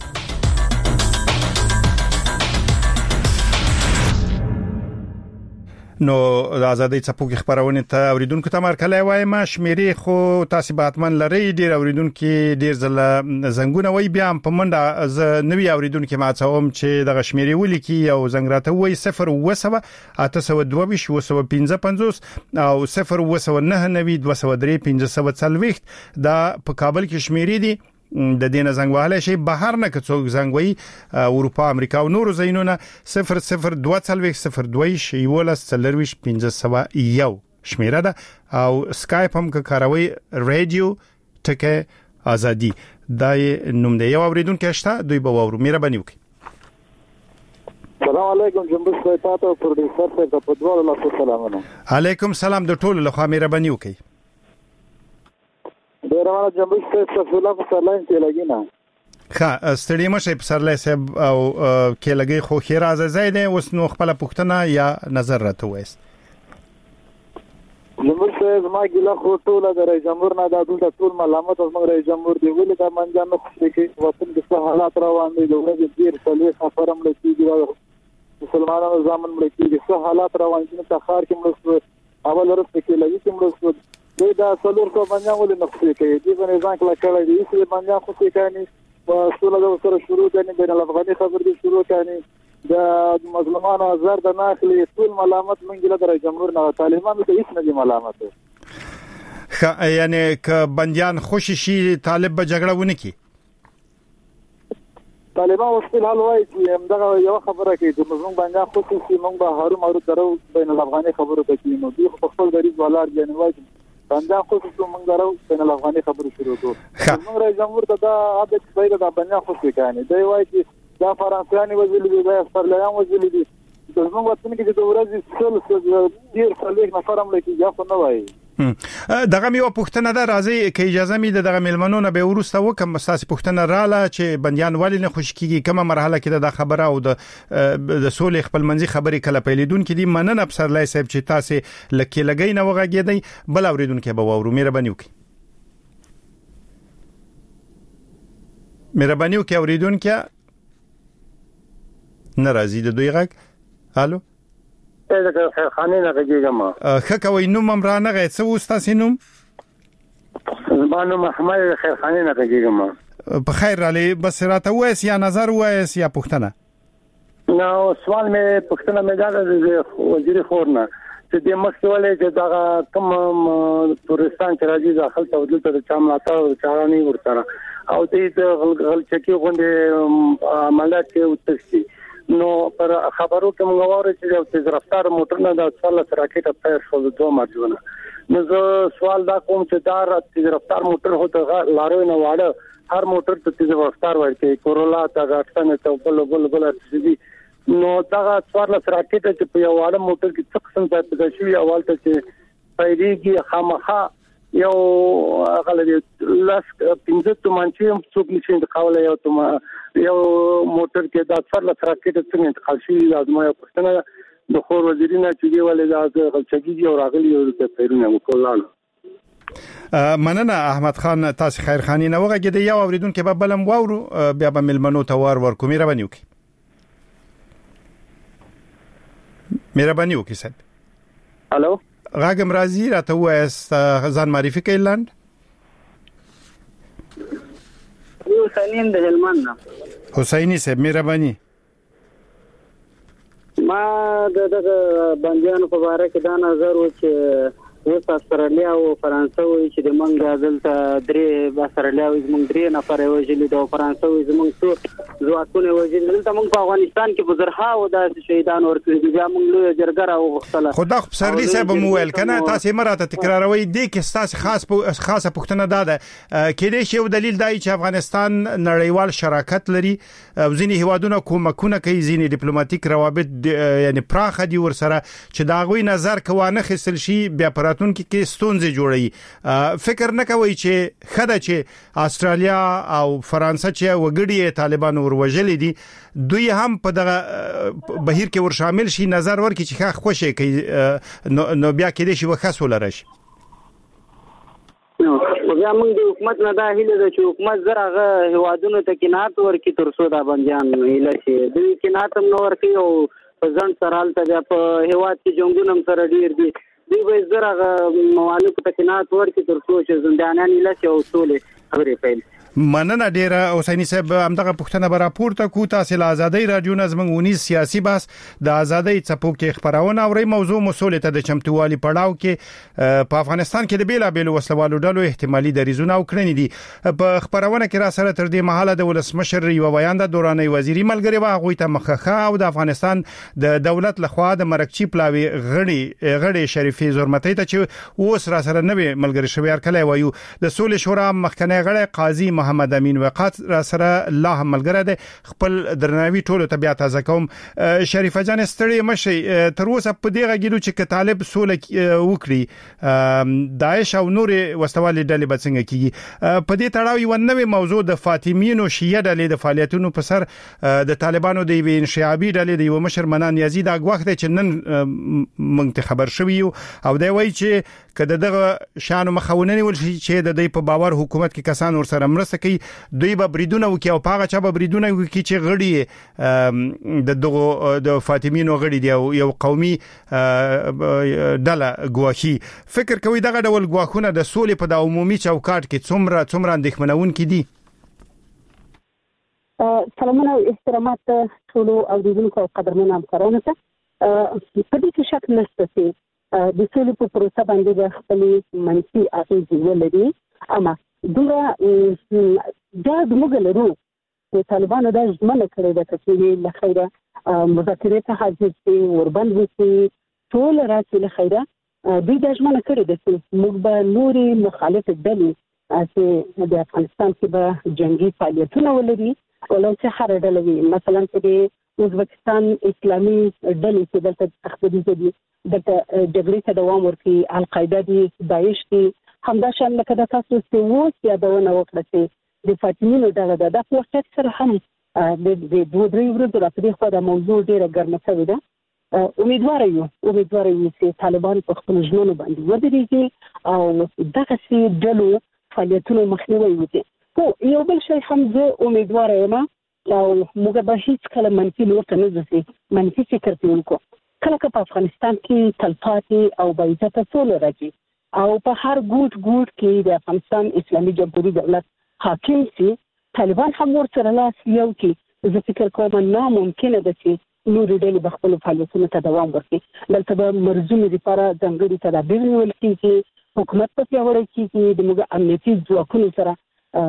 نو د ازادۍ څپوکي خبرونه ته اوریدونکو ته مرکلای وایم شمیرې خو تاسو به اتمن لري ډیر اوریدونکو ډیر زله زنګونه وای بیا په منډه ز نوی اوریدونکو ما څوم چې د شمیرې ولیکي او زنګراته وای صفر وسوه اته سوه دوه ویشت وسوه پنځه پنځوس او صفر وسوه نه نوي دوه سوه درې پنځه سوه څلويخت دا په کابل کې شمیرې دي د دینه زنګواله شي بهر نه کڅوګ زنګوي اروپا امریکا او نورو زینونه صفر صفر دوه څلويخت صفر دوه شي ولس څلرويش پنځه سوه یو شمیره ده او سکایپ هم کاروي رادیو ټکه ازادي دای نوم دی یو اوریدونکو شته دوی به وورو مهرباني وکړي السلام علیکم جنبش تاسو پروډوسر ته په دوه لاسو سلامونه علیکم سلام د ټولو لخوا مهرباني وکړي ډیرونه جنبش ته فلسفه په سرلاین کې لګینا ښه ستړي مشه په سرلاین صاحب او کې لګي خو خیر از زیاده اوس نو خپل پښتنه یا نظر راته وایست جنبش ما ګله خو ټول د رئیس جمهور نه د ټول ملامت او موږ رئیس جمهور دی ولې دا منځ نه خوشي کې وطن کې حالات روان دي د ورځې ډیر څلوي خبرم لکېږي مسلمانانو ځامن لکېږي څه حالات روان دي په خار کې موږ اول ورځ کې لګي چې موږ دوی دا څلور سو باندې ولې نقصې کوي دې باندې ځان کله کړی دي چې باندې خو څه کوي او څول سره شروع دي بین الافغاني خبر دي شروع کوي د مظلومانو زر د ناخلي ټول ملامت منګله در جمهور نه طالبانو ته هیڅ نه دي ملامت خ یعنی ک بنديان خوشي شي طالب به جګړه ونه کی طالبان وسیل حل وایي چې دغه یو خبره کوي چې موږ باندې خوشي شي موږ به هارو مارو درو بین الافغاني خبرو ته کینو دوی په خپل غریب ولار دی نه وایي باندې خوشي موږ درو بین الافغاني خبرو شروع کوو موږ رئیس جمهور ته دا عادت پیدا د باندې خوشي کوي دی وایي چې دا فرانسویاني وزیر دی دا فرلیان وزیر دی د موږ وطن کې د ورځې څل ډیر خلک نفرم لکه یا خو نه وایي دغه میو پښتنه ده راځي کې اجازه می دغه ملمنونه به ورسته وکم اساس پښتنه رااله چې بنديان ولی نه خوش کیږي کومه مرحله کې د خبره او د د سولې خپل منځي خبرې کله پیلیدون کې دي مننه افسر لای صاحب چې تاسو لکه لګی نه وغږیدي بل اوریدون کې به وورو مهرباني وکړي مهرباني وکړئ اوریدون کې ناراضي د دوی غږ الو اې د خانه نه غږیږم خکه وای نوم امرانه غي څه وستاسې نوم زبانو محمد خیر خانه نه غږیږم په خیر علي بس راته وایس یا نظر وایس یا پښتنه نو سوال مې پښتنه مې دا د وزیر خورنه چې د مخکولې چې دا کوم تورستان چې راځي داخل ته ودل ته چا ملاته چاراني ورته او دې غل چکی غونډه عملیات کې وتشي نو پر خبرو کې موږ واره چې د رفتار موټر نه د څلور راکټ په شو دوه ماجونه نو زه سوال دا کوم چې دا د رفتار موټر هوته لارو نه واړه هر موټر ته د رفتار ورته کورولا تا غاټنه ته بل بل بل چې نو دا څلور راکټ چې په یو واړه موټر کې څه قسم ځای شوی اول ته چې پیریږي خامخا یو غلې لاس پنځه تومانچې هم څوک نشي انتقال یو توم یو موټر کې دا څلور راکټ څنګه انتقال شي لازمه یو پښتنه د خور وزیرینه چې دی ولې دا غلچګي او راغلي یو د پیرونه وکولانه مننه احمد خان تاسو خیر خانی نه وغږیدي یو اوریدون کې به بلم وورو بیا به ملمنو توار ورکو مهرباني وکړئ مهرباني وکړئ صاحب الو غاګم راځي راته وایست ځان معرفي کړئ لاند حسین د هلمند حسینی صاحب مهرباني ما د دغه بنديانو په اړه کې دا نظر و چې اوس استرالیا او فرانسه وایي چې د موږ دلته درې استرالیا وایي موږ درې نفر وژلي دي او فرانسه وایي موږ څو ځواکونه وژلي دلته موږ په افغانستان کې بزرها او د شهیدان ورکړي دي بیا موږ لوی جرګه راوغښتله خدا خو سرلی صاحب مویل کنه تاسو مراته تکراروي دي کې تاسو خاص خاصه پښتنه داده کې دې یو دلیل دی چې افغانستان نړیوال شراکت لري او ځینې هیوادونه کومکونه کوي ځینې ډیپلوماټیک روابط یعنی پراخ دي ورسره چې دا غوي نظر کوانه خسل شي بیا پراتون کې کې ستونزې جوړي فکر نه کوي چې خدای چې استرالیا او فرانسه چې وګړي طالبان وروجلې دي دوی هم په دغه بهیر کې ور شامل شي نظر ورکړي چې ښه خوشي کوي نو بیا کې دې شي وخصول راشي نو بیا موږ د حکومت نه دا هیله ده چې حکومت زرهغه هوادونو ته کینات ورکړي تر څو دا بنديان هیله شي دوی کینات هم نو ورکړي او په ځان سره حالت په هواد کې جنگونه هم سره ډیر دي دوی به زرهغه موالف ته کینات ورکړي تر څو چې زندانیان هیله شي او ټول خبرې پیل مننه ډیره اوسنی صاحب همدغه پښتنه به راپورته کو تاسو له ازادي رادیو نظم ونیس سیاسي بحث د ازادي څپو کې خبرونه او ری موضوع مسولې ته د چمتووالي پړاو کې په افغانستان کې د بیلا بیل وسلوالو ډلو احتمالي دریزونه او کړنې دي په خبرونه کې را سره تر دې مهاله د ولسمشر یو بیان د دوراني وزیري ملګری واغوي ته مخخه او د افغانستان د دولت لخوا د مرکچی پلاوي غړي غړي شریفي زورمتي ته چې اوس را سره نوې ملګری شوی ارکلای وایو د سولې شورا مخکنه غړي قاضي محمد امین وقات را سره الله ملګری ده خپل درناوي ټولو ته بیا تازه کوم شریفه جان ستړي مشي تر اوسه په دغه ګیلو چې طالب سولې وکړي داعش او نور وسوالي ډلې بڅنګ کیږي په دې تړاو یو نوې موضوع د فاطمیینو شیعه ډلې د فعالیتونو په سر د طالبانو د وی انشعابي ډلې د یو مشر منان یزید اګوخت چې نن مونږ خبر شوی او دی وایي چې کله دغه شان مخاوننی ول چې د دې په باور حکومت کې کسان ور سره مرسته کوي دوی به بریدونه وکي او پاغه چا به بریدونه وکي چې غړي د دغه د فاطمیینو غړي دی یو قومي ډله ګواخي فکر کوي دغه ډول ګواخونه د سولې په د عمومي چوکاټ کې څومره څومره اندېښمنون کې دي سلامونه او احترامات ټول اوریدونکو او قدرمنو همکارانو ته په دې کې شک نشته چې د سولې په پروسه باندې د خپل منفي اغېزې ولري اما دوه دا د موږ لرو چې طالبانو دا ژمنه کړې ده چې له خیره مذاکرې ته حاضر شي وربند وشي ټول راځي له خیره دوی دا ژمنه کړې ده چې موږ به نورې مخالف ډلې چې د افغانستان کې به جنگي فعالیتونه ولري ولو چې هر ډله وي مثلا چې د ازبکستان اسلامي ډلې چې دلته تخریبي دي د جګړې ته دوام ورکړي القاعده دي داعش دي همدا شان لکه د تاسو چې وو یادونه وکړه چې د فاطمیینو ډله ده د وخت سره هم د دوه درې ورځې راپدې خو د موضوع ډیره ګرمه شوې ده امیدوار یو امیدوار یو چې طالبان په خپل ژوند باندې ودرېږي او دغه سي ډلو فعالیتونو مخنیوي وکړي خو یو بل شی هم زه امیدوار یم او موږ به هیڅ کله منفي لورته نه ځو منفي فکر کوو کله که په افغانستان کې تلپاتې او باعزته سوله راځي او په هر ګوټ ګوټ کې د افغانستان اسلامي جمهوریت دولت حاکم سي طالبان هم ورسره لاس یو کې زه فکر کوم نه ممکنه ده چې نور ډېر به خپل فعالیتونو ته دوام ورکړي دلته به مرزونه لپاره ځانګړي تدابیر نیول کېږي حکومت په پیاوړی کېږي د موږ امنیتي ځواکونو سره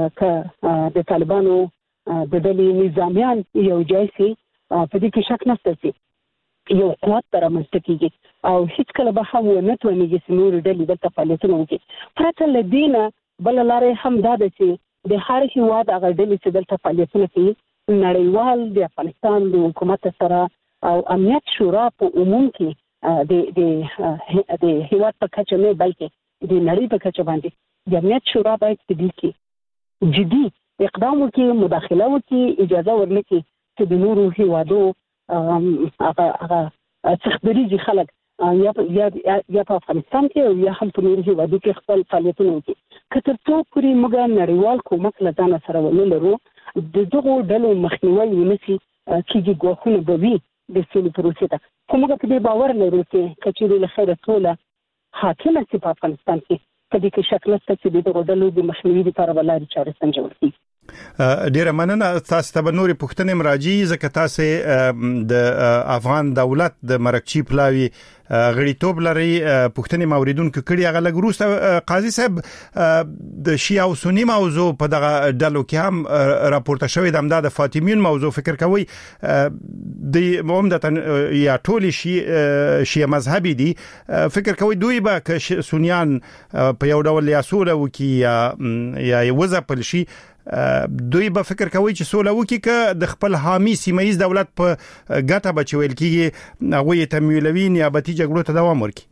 که د طالبانو د ډلې نظامیان یو ځای سي په دې کې شک نشته چې یو قوت تر رامنځته کېږي او هیڅ کله به هم ونه توانېږي چې نور ډلې دلته فعالیتونه وکړي پرته له دې نه بله لارې هم دا ده چې د هر هېواد هغه ډلې چې دلته فعالیتونه کوي نړیوال د افغانستان د حکومت سره او امنیت شورا په عموم کې د د د هېواد په کچه نه بلکې د نړۍ په کچه باندې د امنیت شورا باید په دې کې جدي اقدام وکړي مداخله وکړي اجازه ورنکړي چې د نورو هېوادو هغه هغه څخبريږي خلک یا یا یا په افغانستان کې او یا هم په نورو هېوادو کې خپل فعالیتونه وکړي که تر څو پورې موږ نړیوال کومک له ځانه سره ونه لرو د دغو ډلو مخنیوی ونه شي کېږي ګواښونه به وي د سولې پروسې ته خو موږ په دې باور لرو چې که چېرې له خیره سوله حاکمه شي په افغانستان کې په دې کې شک نشته چې د دغو ډلو د مخنیوي لپاره به لارې چارې سنجول کېږي ډیره مننه. تاسو ته نورې پوښتنې مراجعي ځکه تاسو د افغان دولت د مرکچی پلاوی غړیتوب لري پوښتنې موریدونکو کړي. هغه لګ وروسته قاضي صاحب د شیعه او سنی موضوع په دغه ډلو کې هم راپورته شوې د امداد فاطمیون موضوع فکر کوي د عمدتاً یا ټول شیعه مذهبي دي فکر کوي دوی به ک سنیان په یو ډول یا سوله وکي یا یا وځپل شي دوی به فکر کوي چې سوله وکي ک د خپل حامي سیمایي دولت په ګټه بچول کیږي هغه تمویلوي نیابتي جګړو ته دوام ورکړي.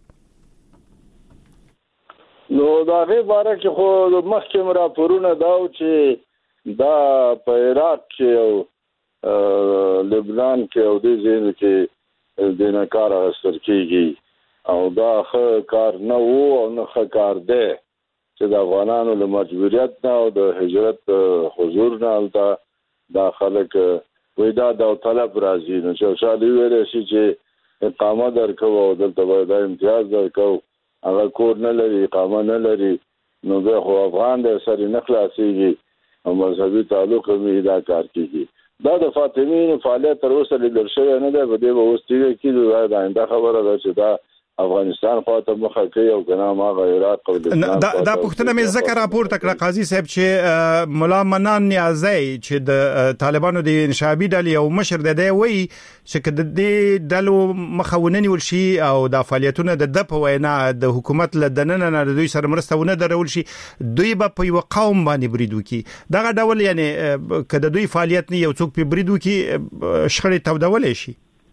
نو دا غي باره کې خو مخکې راپورونه داو چې دا په عراق کې او لبنان کې او د زین کې د نه کار اثر کیږي او دا ښه کار نه وو او نه ښه کار دی چې د افغانانو له مجبوریت نه او د هجرت حضور نه الته دا خلک وې دا د طلب راځي نو چې شالي ویل شي چې اقامه درکو او دلته باید امتیاز درکو هغه کور نه لري اقامه نه لري نو به خو افغان د سری نه خلاصيږي او مذهبي تعلق یې دا کار کوي. دا د فاطمین فعالیت تر اوسه لیدل شوی نه دی په دې وستیږي کې دا آینده خبره ده چې دا افغانستان خواته مخه کوي او کنه ما عراق او لبنان دا دا پښتنه مې ذکر راپورته کړ قاضي صاحب چې مولا منان نیازی چې د طالبانو د انشابي ډلې او مشر د دی وی چې د دې ډلو مخاوننی ورشي او د فعالیتونو د د په وینا د حکومت له دننه نه دوی سره مرستونه درول شي دوی به په یو قوم باندې برید وکي دغه ډول یعنی کله دوی فعالیت نه یو څوک په برید وکي شخړې تودول شي.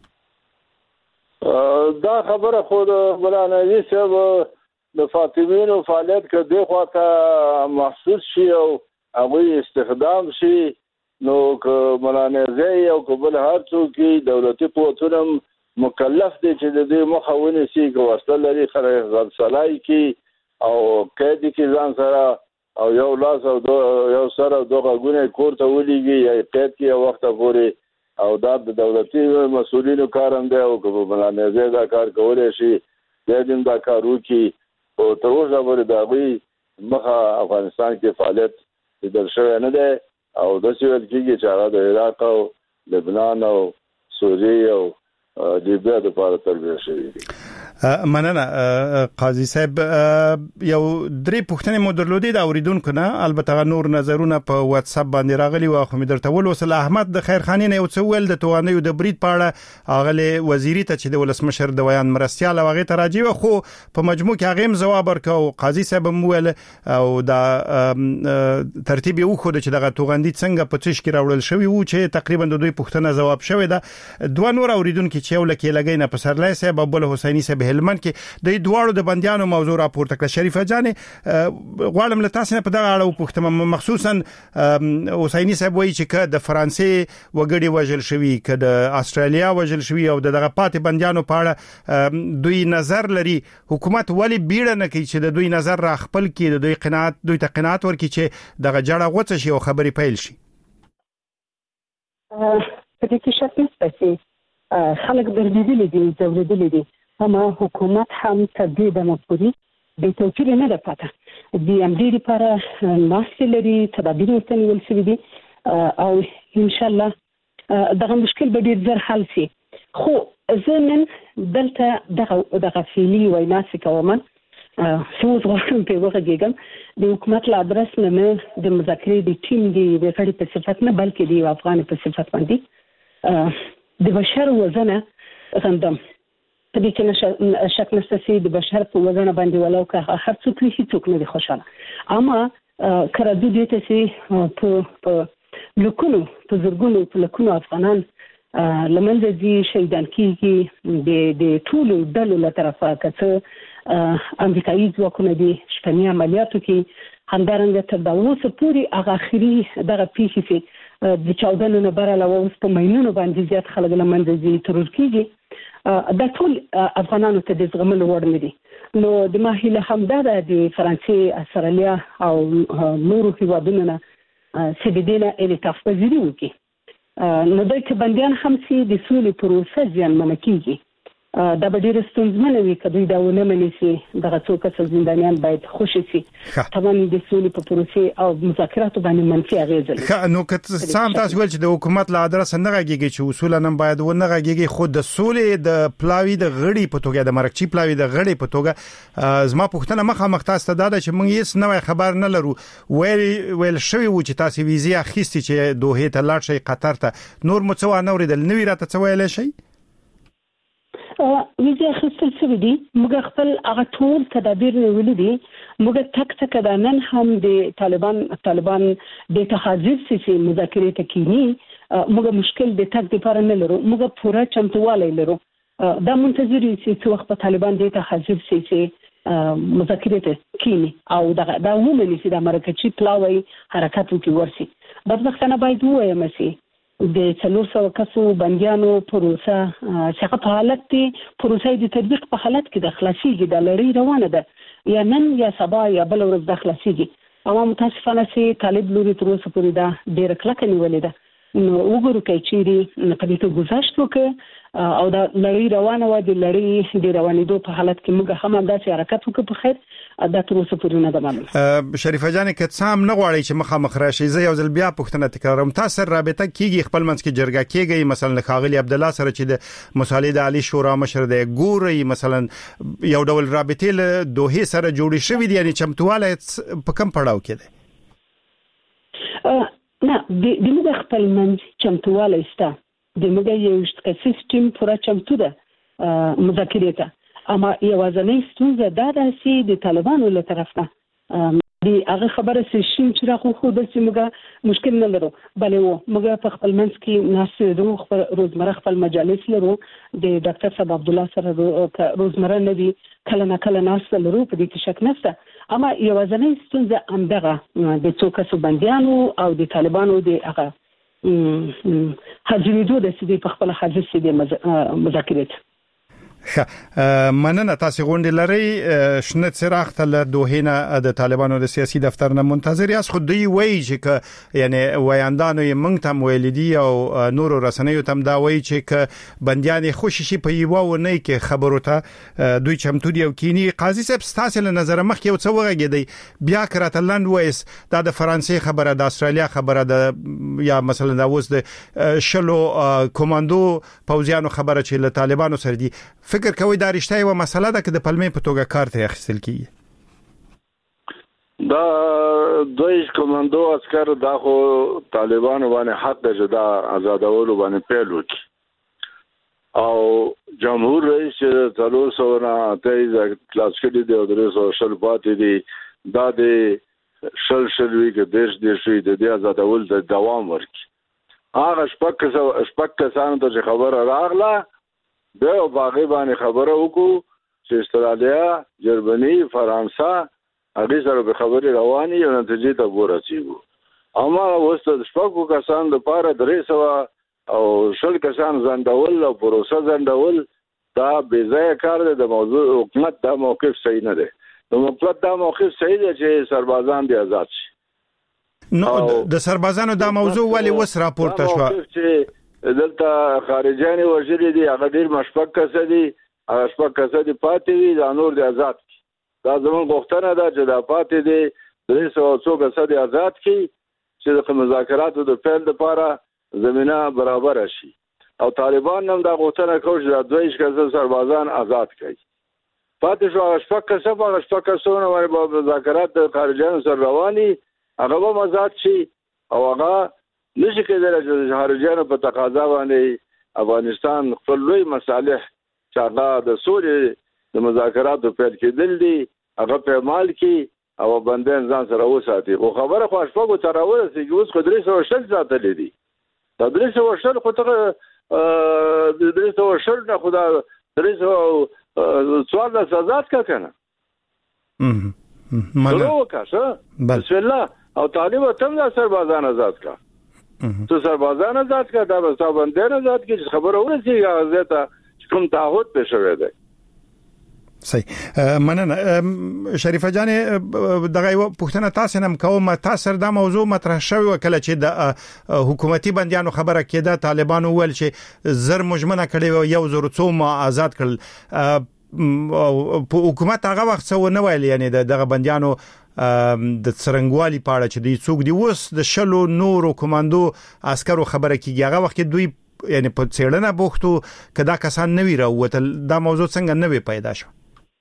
دا خبره خود بلانوي صاحب د فاطمینو فعالیت کې د خواته محسوس شي او هغه استخدام شي نو ک بلانوي او قبل هر څوک دولتي قوتونه مکلف دي چې د دې مخاوني سي کوستل لري خره غلصلای کی او قید کی ځان سره او یو لاس او یو سره دوه غونه کوړه ولېږي یا قید کی وخت پورې او دا د دولتي مسؤلینو کار هم دی او کوم بلانه دا کار کولای شي د دې دا کار وکي او تر اوسه پورې دا وی مخه افغانستان کې فعالیت د شوی نه دی او د سیول کې چې هغه د عراق او لبنان او سوریه او لیبیا د پاره تربیه شوی دی. مننه قاضي صاحب یو درې پوښتنې مو درلودې دا اوریدونکو نه البته نور نظرونه په واتس اپ باندې راغلي او خو مې درته ول وصل احمد د خیرخانی نه یو څه ول د توانیو د برید پاړه اغله وزیری ته چې د ولسمشر د ویان مرستيال واغې ته راځي خو په مجموع کې هغه جواب ورکاو قاضي صاحب مول او دا ترتیب یو خو د چې دغه توغندې څنګه په تشکیل راوړل شوی وو چې تقریبا د دوی پوښتنه جواب شوی دا دوه نور اوریدونکو چې یو لکه لګی نه پسرلای صاحب ابو حسینی صاحب هلمند کې د دوړو د بنديانو موضوع راپورته کړ. شریفه جان غواړم له تاسو نه په دغه اړه وپوښتم مخصوصا حسینی صاحب وایي چې د فرانسې وګړي وژل شوی ک د استرالیا وژل شوی او دغه پاتې بنديانو په اړه دوی نظر لري حکومت ولی بیړه نه کوي چې د دوی نظر را خپل کړي د دوی قناعت دوی ته قناعت ورکړي چې دغه جړه غوڅه شي او خبرې پیل شي. په دې کې شک نشته چې خلک درېدلي دي ځورېدلي دي اما حکومت هم تدبیر د مفکوري د توفیر نه ده پته د امدی لپاره ماسه لري تدابیر ورته نیول شوی دي او ان شاء الله دغه مشکل به ډیر زر حل شي. خو زمن دلته دغه دغه فعلی وینا څه کوم څه وغواړم په وګه کېږم د حکومت لا ادرس نه د مذاکرې د ټیم دی د کړي په صفت نه بلکې د افغان په صفت باندې د بشر وزنه غندم په دې کې شک نشته چې د بشر په وزن باندې ولو که هر څوک هیڅ څوک نه خوشاله اما کړه د دې ته چې په په لکونو په زرګونو په لکونو افغانان لمنځه دي شهیدان کیږي د د ټول ډلو له طرفه کڅ امریکایي ځواکونه دي شپږ عملیاتو کې همدارنګه تر دا اوسه پورې هغه اخري دغه پیښې چې د چاودنو نه براله اوس په مینونو باندې زیات خلک لمنځه دي ترور کیږي دا ټول افغانانو ته د زغملو وړ نه دي. نو د ماهیله همدا د فرانسې استرالیا او نورو هیوادونو نه چې د دې نه انعطاف پذیري وکړي نو دوی چې بندیان هم سي د سولې پروسه ځان منکیږي دا به ډېر ستونزمن وي که دوی دا ونه مني چې دغه څو کسه زندانیان باید خوشي شي طبعا د سولې په پروسې او مذاکراتو باندې منفي اغېز لري. نو که سم تاسو ویل چې د حکومت له ادرس نه غږیږي چې اصولا نن باید ونه غږیږي، خو د سولې د پلاوی د غړي په توګه د مرکچی پلاوی د غړي په توګه زما پوښتنه مخه مختص ته دا چې موږ هیڅ نوې خبر نه لرو. ویل ویل شوی و چې تاسو ویزه اخیستي چې دوه ته لاړ شي قطر ته، نور مو څه نه اوریدل نوې راته څه ویل شي؟ ویزه اخیستل شوی دي، موږ خپل هغه ټول تدابیر نیولې دي. موږ تک تک دا نن هم د طالبان طالبان د تحاضر سي مذاکرې ته کینی، موږ مشکل د تک لپاره نه لرو، موږ پوره چمتوالی لرو. دا منتظر یو چې څو وخت طالبان د تحاضر سي مذاکرې ته کینی او دا دا ومني چې د مرکچی پلاوی حرکت وکړي ورسي. بدبختانه باید وایم چې د څلور سوه کسو بنديانو پروسه څنګه په حالت دي، پروسه د تطبیق په حالت کې د خلاصيږي د لړۍ روانه ده، یا نن یا سبا یا بل ورځ د خلاصيږي. اما متاسفانه چې طالب لوري تر اوسه پورې دا ډېر کلک نیولې ده. نو وګورو کې چې په دې ته گذاشت وکړه او دا لړۍ روانه و، د لړۍ د روانېدو په حالت کې موږ هم همداسې حرکت وکړو په خیر دا تر اوسه پورې نه ده معلومه. شریفه جان که څه هم نه غواړي چې مخامخ راشي، زه یو ځل بیا پوښتنه تکراروم، تاسو رابطه کیږي خپل منځ کې جرګه کیږي مثلا خاغلی عبد الله سره چې د مصالح د عالی شورا مشر دی ګوري مثلا یو ډول رابطه له دوه سره جوړې شوې دي، یعنی چمتواله په کم پړاو کې ده؟ نه د موږ خپل منځ چمتواله استه، د موږ یو سیستم پوره چمتو ده مذاکرې ته. اما یوازنۍ ستونزه دا ده چې د طالبانو له طرف نه د هغه خبره چې شین چې راخو خو د موږ مشکل نه لرو، بلې موږ په خپل منځ کې ناست یو خپل روزمره خپل مجالس لرو. د ډاکټر صاحب عبد الله سره روزمره نه دي، کله نه کله ناست لرو، په دې کې شک نشته. اما یوازنۍ ستونزه همدغه د څو کسو بنديانو او د طالبانو د هغه حاضرېدو د سیدي په خپل حاضر سیدي مذاکرات. مننه. تاسو غونډې لري شنه څراغ ته له دوه نه د طالبانو د سیاسي دفتر نه منتظر یاست، خو دوی وایي چې یعنی وایاندانو یې موږ ته ویل دي او نورو رسنیو ته دا وایي چې بنديان خوشي شي په یو ونه کې خبرو ته دوی چمتو دي او کینی. قاضي صاحب ستاسو له نظر مخ یو څه وغږیدي بیا کراته لند وایس دا د فرانسې خبره، د استرالیا خبره، د یا مثلا د اوس د شلو کمانډو پوځیانو خبره چې له طالبانو سره دي، فکر کوي دا رښتیا یو مسله ده چې د پلمې په توګه کار ته اخیستل کیږي؟ دا دوی کمانډو عسكر دا خو طالبانو باندې حق د جدا آزادولو باندې پیل وکړي او جمهور رئیس چې څلور سوه نه اته کلاس کې دی او درې سوه شل پاتې دي، دا د شل شلوي کې دیش دیشي د دې آزادول د دوام ورکړي. هغه شپږ شپږ کسانو ته خبره راغله د او باغې باندې خبره وکړو چې استرالیا، جرمني، فرانسه هغه سره به خبرې رواني او نتیجې ته ورسېږو. اما اوس د شپږو کسانو لپاره درې سوه او شل کسان ځنډول او پروسه ځنډول دا بې ځایه کار دی. د موضوع حکومت دا موقف صحیح نه دی. د حکومت دا موقف صحیح دی چې سربازان دې آزاد شي. نو د سربازانو دا موضوع ولې وس راپورته شو چې دلته خارجيان وژلي دي، هغه ډېر مشفق کسه دي، هغه شپږ کسه دي پاتې دي، دا نور دي آزاد کړي. دا زموږ غوښتنه ده چې دا پاتې دي درې سوه څو کسه دي آزاد کړي چې د مذاکراتو د پیل لپاره زمینه برابر شي. او طالبان هم دا غوښتنه کوي چې دا دوه کسه سربازان آزاد کړي. پاتې شو هغه شپږ کسه په هغه شپږ کسونه باندې مذاکرات د خارجيانو سره رواني، هغه هم آزاد شي او هغه نشي کېدلی چې خارجيانو په تقاضا باندې افغانستان خپل لوی مصالح چې هغه د سولې د مذاکراتو پیل کېدل دي هغه په مال کې او بندیان ځان سره وساتي. خو خبره خو شپږو ته راورسېږي، اوس خو درې سوه شل ساتلې دي. دا درې سوه شل خو ته د درې سوه شل نه خو دا درې سوه څوارلس آزاد کړه که نه؟ شروع وکړه ښه بسم الله. او طالب ته هم دا سربازان آزاد کړه، تو سربازان آزاد کړه، دا به ستا بندیان آزاد کړي چې خبره ورسېږي هغه ځای ته چې کوم تعهد پرې شوی دی. صحیح. مننه شریفه جان. دغه پښتنه تاسو نم کوم تاسو د موضوع مطرح شوی وکړه چې د حکومتي بنديانو خبره کېده طالبان ول چې زر مجمنه کړي یو زر څو ما آزاد کړل. حکومت هغه وخت څو نه ویل یعنی دغه بنديانو د څرنګوالي پاړه چې د څوک دی وس د شلو نورو کمانډو عسکرو خبره کیږي هغه وخت دوی یعنی په څېړنه بوختو کدا کسان نوی راوتل دا موضوع څنګه نوی پیدا شو؟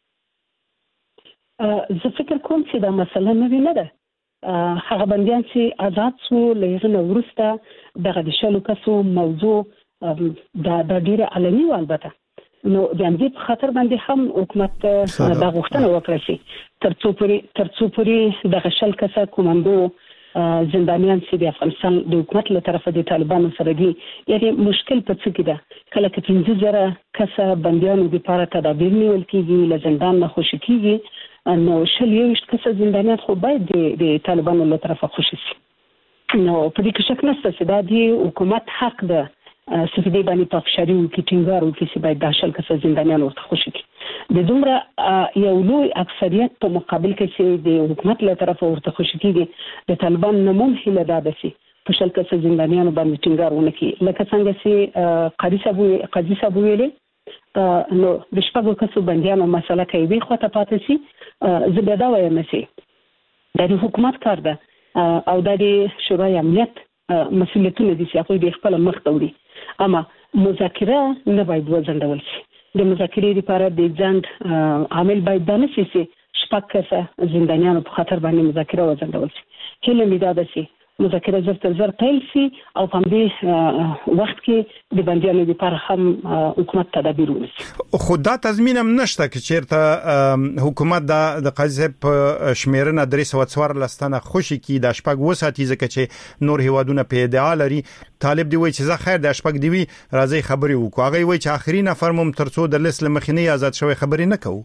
زه فکر کوم چې دا مسله نه نه ده. هغه بنديان چې آزاد شو لږه ورسته دغه د شلو کسو موضوع دا د ډیره علني و. البته نو د امنیت په خاطر باندې هم حکومت دا غوښتنه وکړه چې ترڅو پوری ترڅو پوری دغه شل کسه کومندو زندانیان چې د افغانستان د حکومت له طرفه د طالبانو سره دي یعنی مشکل په څه کې ده کله چې پنځه زره کسه بنديانو د لپاره تدابیر نیول کیږي له زندان نه خوشی کیږي نو شل یوشت کسه زندانیان خو باید د طالبانو له طرفه خوشی شي. نو په دې کې شک نشته چې دا د حکومت حق ده سفیدی باندې پافشاري او کټینګار او کیسه باید د شل کسه زندانیان ورته خوشی کی. د دومره یو لوی اکثریت په مقابل کې چې د حکومت له طرفه ورته خوشی کیږي د طالبان نمون هله ده چې په شل کسه زندانیان باندې ټینګار ونه کی لکه څنګه چې قاضي صاحب قاضي صاحب ویلي نو د شپږو کسو بنديانو مسله کوي خو ته پاتې شي زه به دا وایم چې د حکومت کار ده او د شورای امنیت مسؤلیتونه دي چې هغه د خپل مخ ته وړي اما مذاکره نه باید وځنډول شي. د مذاکرې لپاره د ځند عامل باید د نشي چې شپږ کسه زندانیانو په خاطر باندې مذاکره وځنډول شي. هله مې دا ده چې مذاکره زر تر زر پیل شي او په دې وخت کې د بنديانو لپاره هم حکومت تدابیر ونیسي. خو دا تضمین هم نشته چې چیرته حکومت د قاضي په شمیرنه درې سوه څوارلس تنه خوشي کی د شپږ وساتي ځکه چې نور هیوادونه په ادعا لري. طالب دی وای چې زه خیر د شپږ دی وی راځي خبري وکړو هغه وای چې اخري نفر مم ترڅو د لیست لمخنی آزاد شوی خبري نه کوو.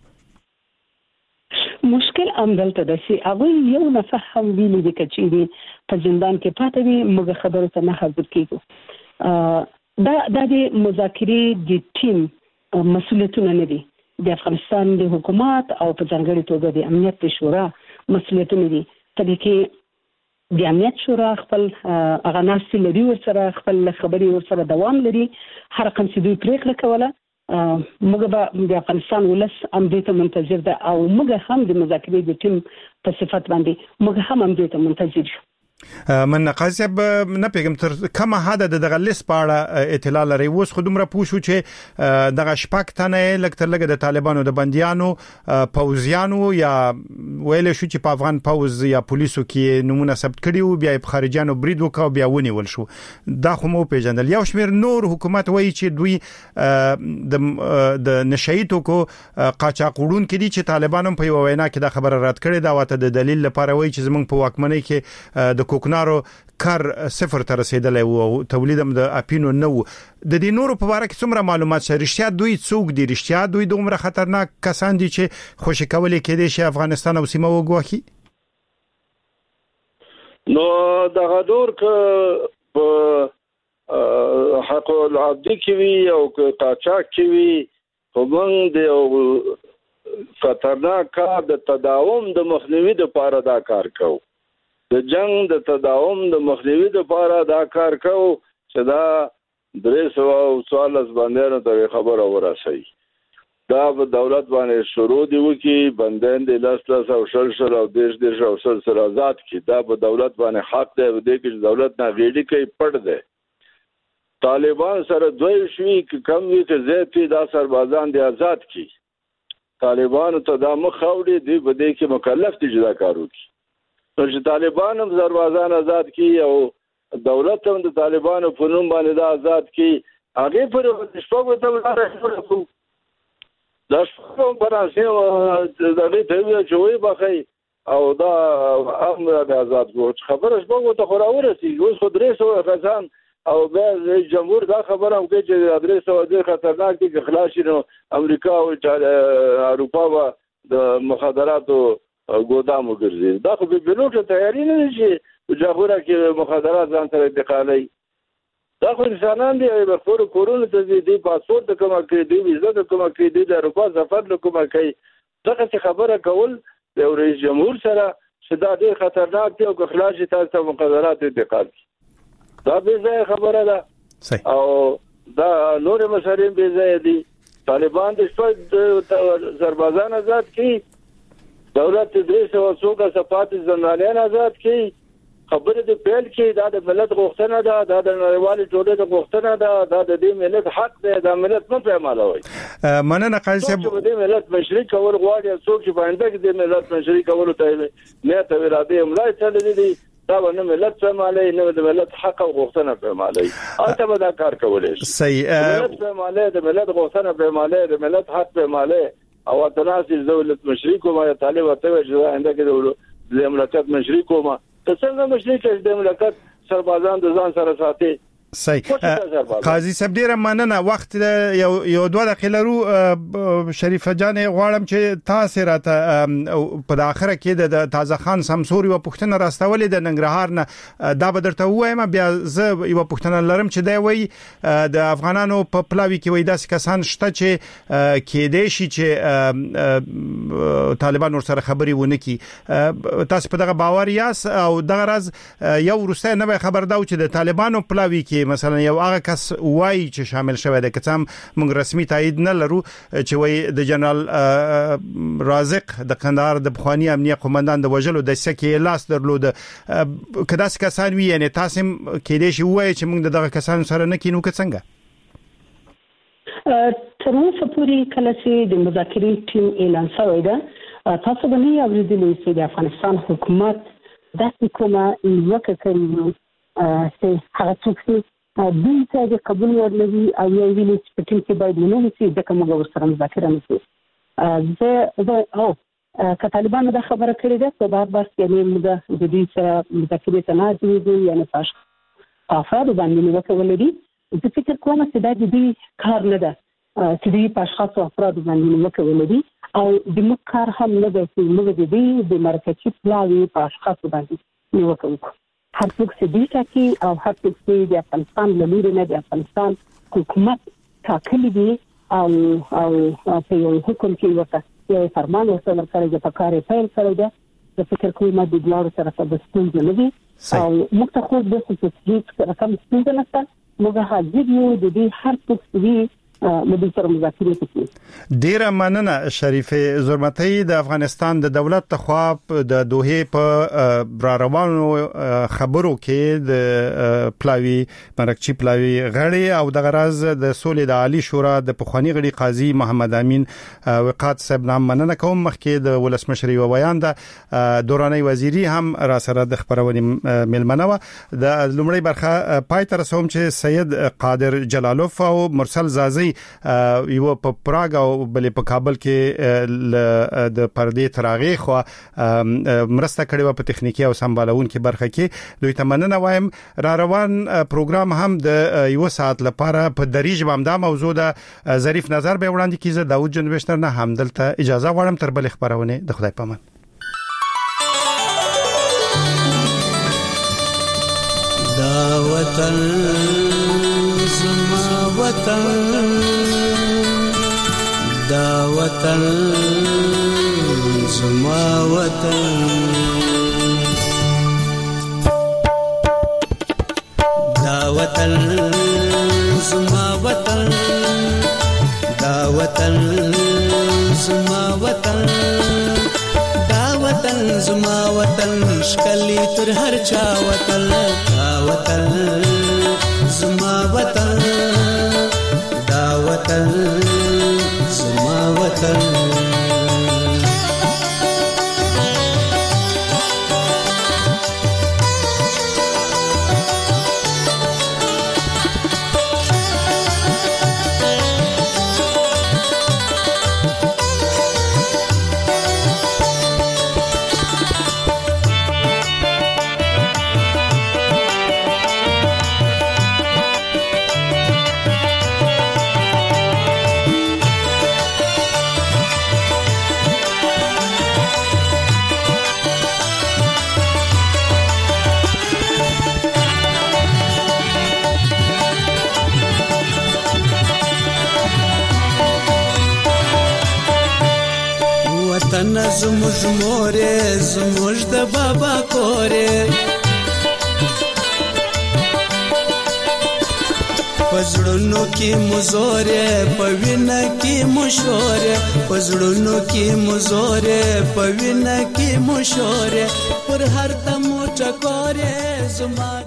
مشکل عمدلته د شي هغه یو نفر هم ویلي د کچېری په زندان کې پاتې وي موږ خبرو ته نه حاضر کیږو. دا د مذاکرې د ټیم مسؤلیتونه نه دي د افغانستان د حکومت او په ځانګړي توګه د امنیت شورا مسؤلیتونه دي. په دې کې د امنیت شورا خپل هغه ناسي لري ورسره خپل خبري ورسره دوام لري هر کوم چې دوی پریکړه کوله موږ به د افغانستان ولس هم دې ته منتظر ده او موږ هم د مذاکرې د ټیم په صفت باندې موږ هم هم دې ته منتظر یو. من قاضب نه پیغام تر کومه حد د لیست په اړه اطلاع لري اوس خو دومره پوښو چې دغه شپږ تنه لکتر لګه د طالبانو د بنديانو پوزیانو یا ویل شو چې په افغان پوز یا پولیسو کې نمونه ثبت کړي او بیا په خارجيانو برید وکاو بیا ونیول شو. دا خو مو پیژندل. یو شمیر نور حکومت وایي چې دوی د د نشایتو کو قاچاق وړون کړي چې طالبانو په یو وینا کې د خبره رد کړي دا واته د دلیل لپاره وایي چې زمونږ په واکمنۍ کې د کوکنارو کار صفر ته رسیدلی او تولید هم د اپینو نه و. د دې نورو په اړه څومره معلومات شته؟ رښتیا دوی څوک دي؟ رښتیا دوی دومره خطرناک کسان دي چې خوشی کولای کېدای شي افغانستان او سیمه وګواخي؟ نو دغه دور ک په حق العبدي کې وی او قاچاق کې وی خو موږ د خطرناک کار د تداوم د مخنیوي لپاره دا کار کوو. د جنگ د تداوم د مخنیوي لپاره دا کار کوو چې دا درې سوه څوارلس بندیانو ته خبره ورسوي. دا په دولت باندې شروع دی وکي بندیان د لاس لاس او شل شل او دیش دیش او سل سل آزاد کی. دا په دولت باندې حق دی د کې دولت نه غېړي کوي پړ دی. طالبان سره دوی شوي کم وی چې زیاتې دا سربازان دی آزاد کی. طالبان ته دا مخ اوري دی په دې کې مکلف دي چې دا کار وکړي. نو چې طالبان هم سربازان آزاد کی او دولت هم د طالبانو په نوم باندې دا آزاد کی هغه پر شپږ ته ولاره دا شپږ فرانسې دغه ته وی چې وي بخي او دا هم د آزاد کو خبره شپږ ته خوراورسي اوس خو درې سوه کسان او به جمهور دا خبره هم کوي چې درې سوه د خطرناک دي چې خلاص نو امریکا او اروپا و د مخدراتو ګودام وګرځي. دا خو به بلوټه تیاری نه شي جمهوریت کې مخدرات ځان سره انتقالي. دا خو انسانان دي به خور کورونه ته دي پاسپورت د کومه کې دي ویزه د کومه کې دي د اروپا سفر د کومه کوي دغه څه خبره کول د رئیس جمهور سره شدا ډېر خطرناک دی او که خلاص تاسو ته مقررات انتقال دا به ځای خبره ده صحیح او دا نور مسایل به ځای دي طالبان د شپږ سربازان آزاد کړي دولت دې سو څوګه صفات زندانیان آزاد کړي خبره د پیل کې دا د ملت غوښتنه ده دا د نړیوالي ټولنې د غوښتنه ده دا د دې ملت حق دی دا ملت نه پېمالوي مننه قاضي صاحب چې د ملت مشري کول غواړي څوک چې باندې کې د ملت مشري کول ته نه ته وراده املای چلې دي دا نه ملت پېمالوي نه د ملت حق او غوښتنه پېمالوي اته به دا کار کولای شي صحیح ملت پېمالوي د ملت غوښتنه پېمالوي د ملت حق پېمالوي او تناسب دولت مشري کومه طالب ته چې آینده کې د مملکت مشري کومه څنګه مشري چې د مملکت سربازان د ځان سره ساتي صحیح قاضي صاحب ډیره مننه وخت یو یو دوه دقیقې لرو شریف جان غواړم چې تاسو راته په اخره کې د تازه خان سمسوري و پښتنه راستولې د ننګرهار نه دا به درته وایم بیا زه یو پښتنه لرم چې دا وای د افغانانو په پلاوي کې وای داسې کسان شته چې کې دې شي چې طالبان ور سره خبري ونه کی تاسو په دغه باور یاس او دغه راز یو روسي نه خبر دا چې د طالبانو پلاوي کې مثلا یو هغه کس وای چې شامل شوی دی که هم موږ رسمي تایید نه لرو چې وای د جنرال رازق د قندهار د بخوانی امنیه قومندان د وجلو د سکه لاس درلود کدا څه کسان وی یعنی تاسو کې دې شي وای چې موږ دغه کسان سره نه کینو که څنګه تر اوسه پورې کله چې د مذاکرې ټیم اعلان شوی دی تاسو باندې اوریدلې چې د افغانستان حکومت د کومه نیوکه کوي چې هغه څوک چې دوی ته د قبول ورلوي او یو ویلي چې په ټیم کې باید نه وي د کوم غوړ سره مذاکره نه زه زه او که طالبانو دا خبره کړې ده په بار بار یعنی موږ د دې سره مذاکرې ته نه دي یعنی تاسو افراد باندې نیوکه ولري زه فکر کوم چې دا د دې کار نه ده چې دې په اشخاص او افراد باندې نیوکه ولري او د موږ کار هم نه ده چې موږ د دې د مرکزي پلاوي په اشخاص باندې نیوکه وکړو هر څوک چې دې ټاکي او هر څوک چې د افغانستان له لوري نه د افغانستان حکومت ټاکلي دي او او په یو حکم کې ورته یو فرمان ورسره کړی د کاري فایل کړی دی د فکر کوم د دوه سره په ستونزه نه دي او موږ ته خو د څه رقم ستونزه نشته موږ حاضر یو د دې هر څوک چې مدیر سره مذاکره کوي ډیره مننه شریف زرمتي د افغانستان د دولت تخوا د دوه په براروانو خبرو کې د پلاوی مرکچی پلاوی غړي او د غراز د سولې د عالی شورا د پخوانی غړي قاضي محمد امین وقات صاحب نام مننه کوم مخکې د ولسمشر یو بیان د دوراني وزیری هم را سره د خبرونې ملمنه و د لومړی برخه پای تر سوم چې سید قادر جلالوف او مرسل زازي یو په پراګ او بل په کابل کې د پردې تراغي خو مرسته کړې و په تخنیکی او سمبالون کې برخه کې دوی تمننه وایم را روان پروګرام هم د یو ساعت لپاره په دریج باندې موضوع د ظریف نظر به وړاندې کیږي داوود جنوشتر نه هم دلته اجازه غواړم تر بل خبرونه د خدای پامان دا وطن زما وطن دا وطن زما وطن دا وطن زما وطن دا وطن زما وطن دا وطن زما وطن شکلی تر هر چا وطن دا وطن زما وطن دا وطن زما وطن زموږ مورې زموږ د بابا کورې پزړونو کې مزورې په وینا کې مشورې پزړونو کې مزورې په وینا کې مشورې پر هر تمو چکورې زما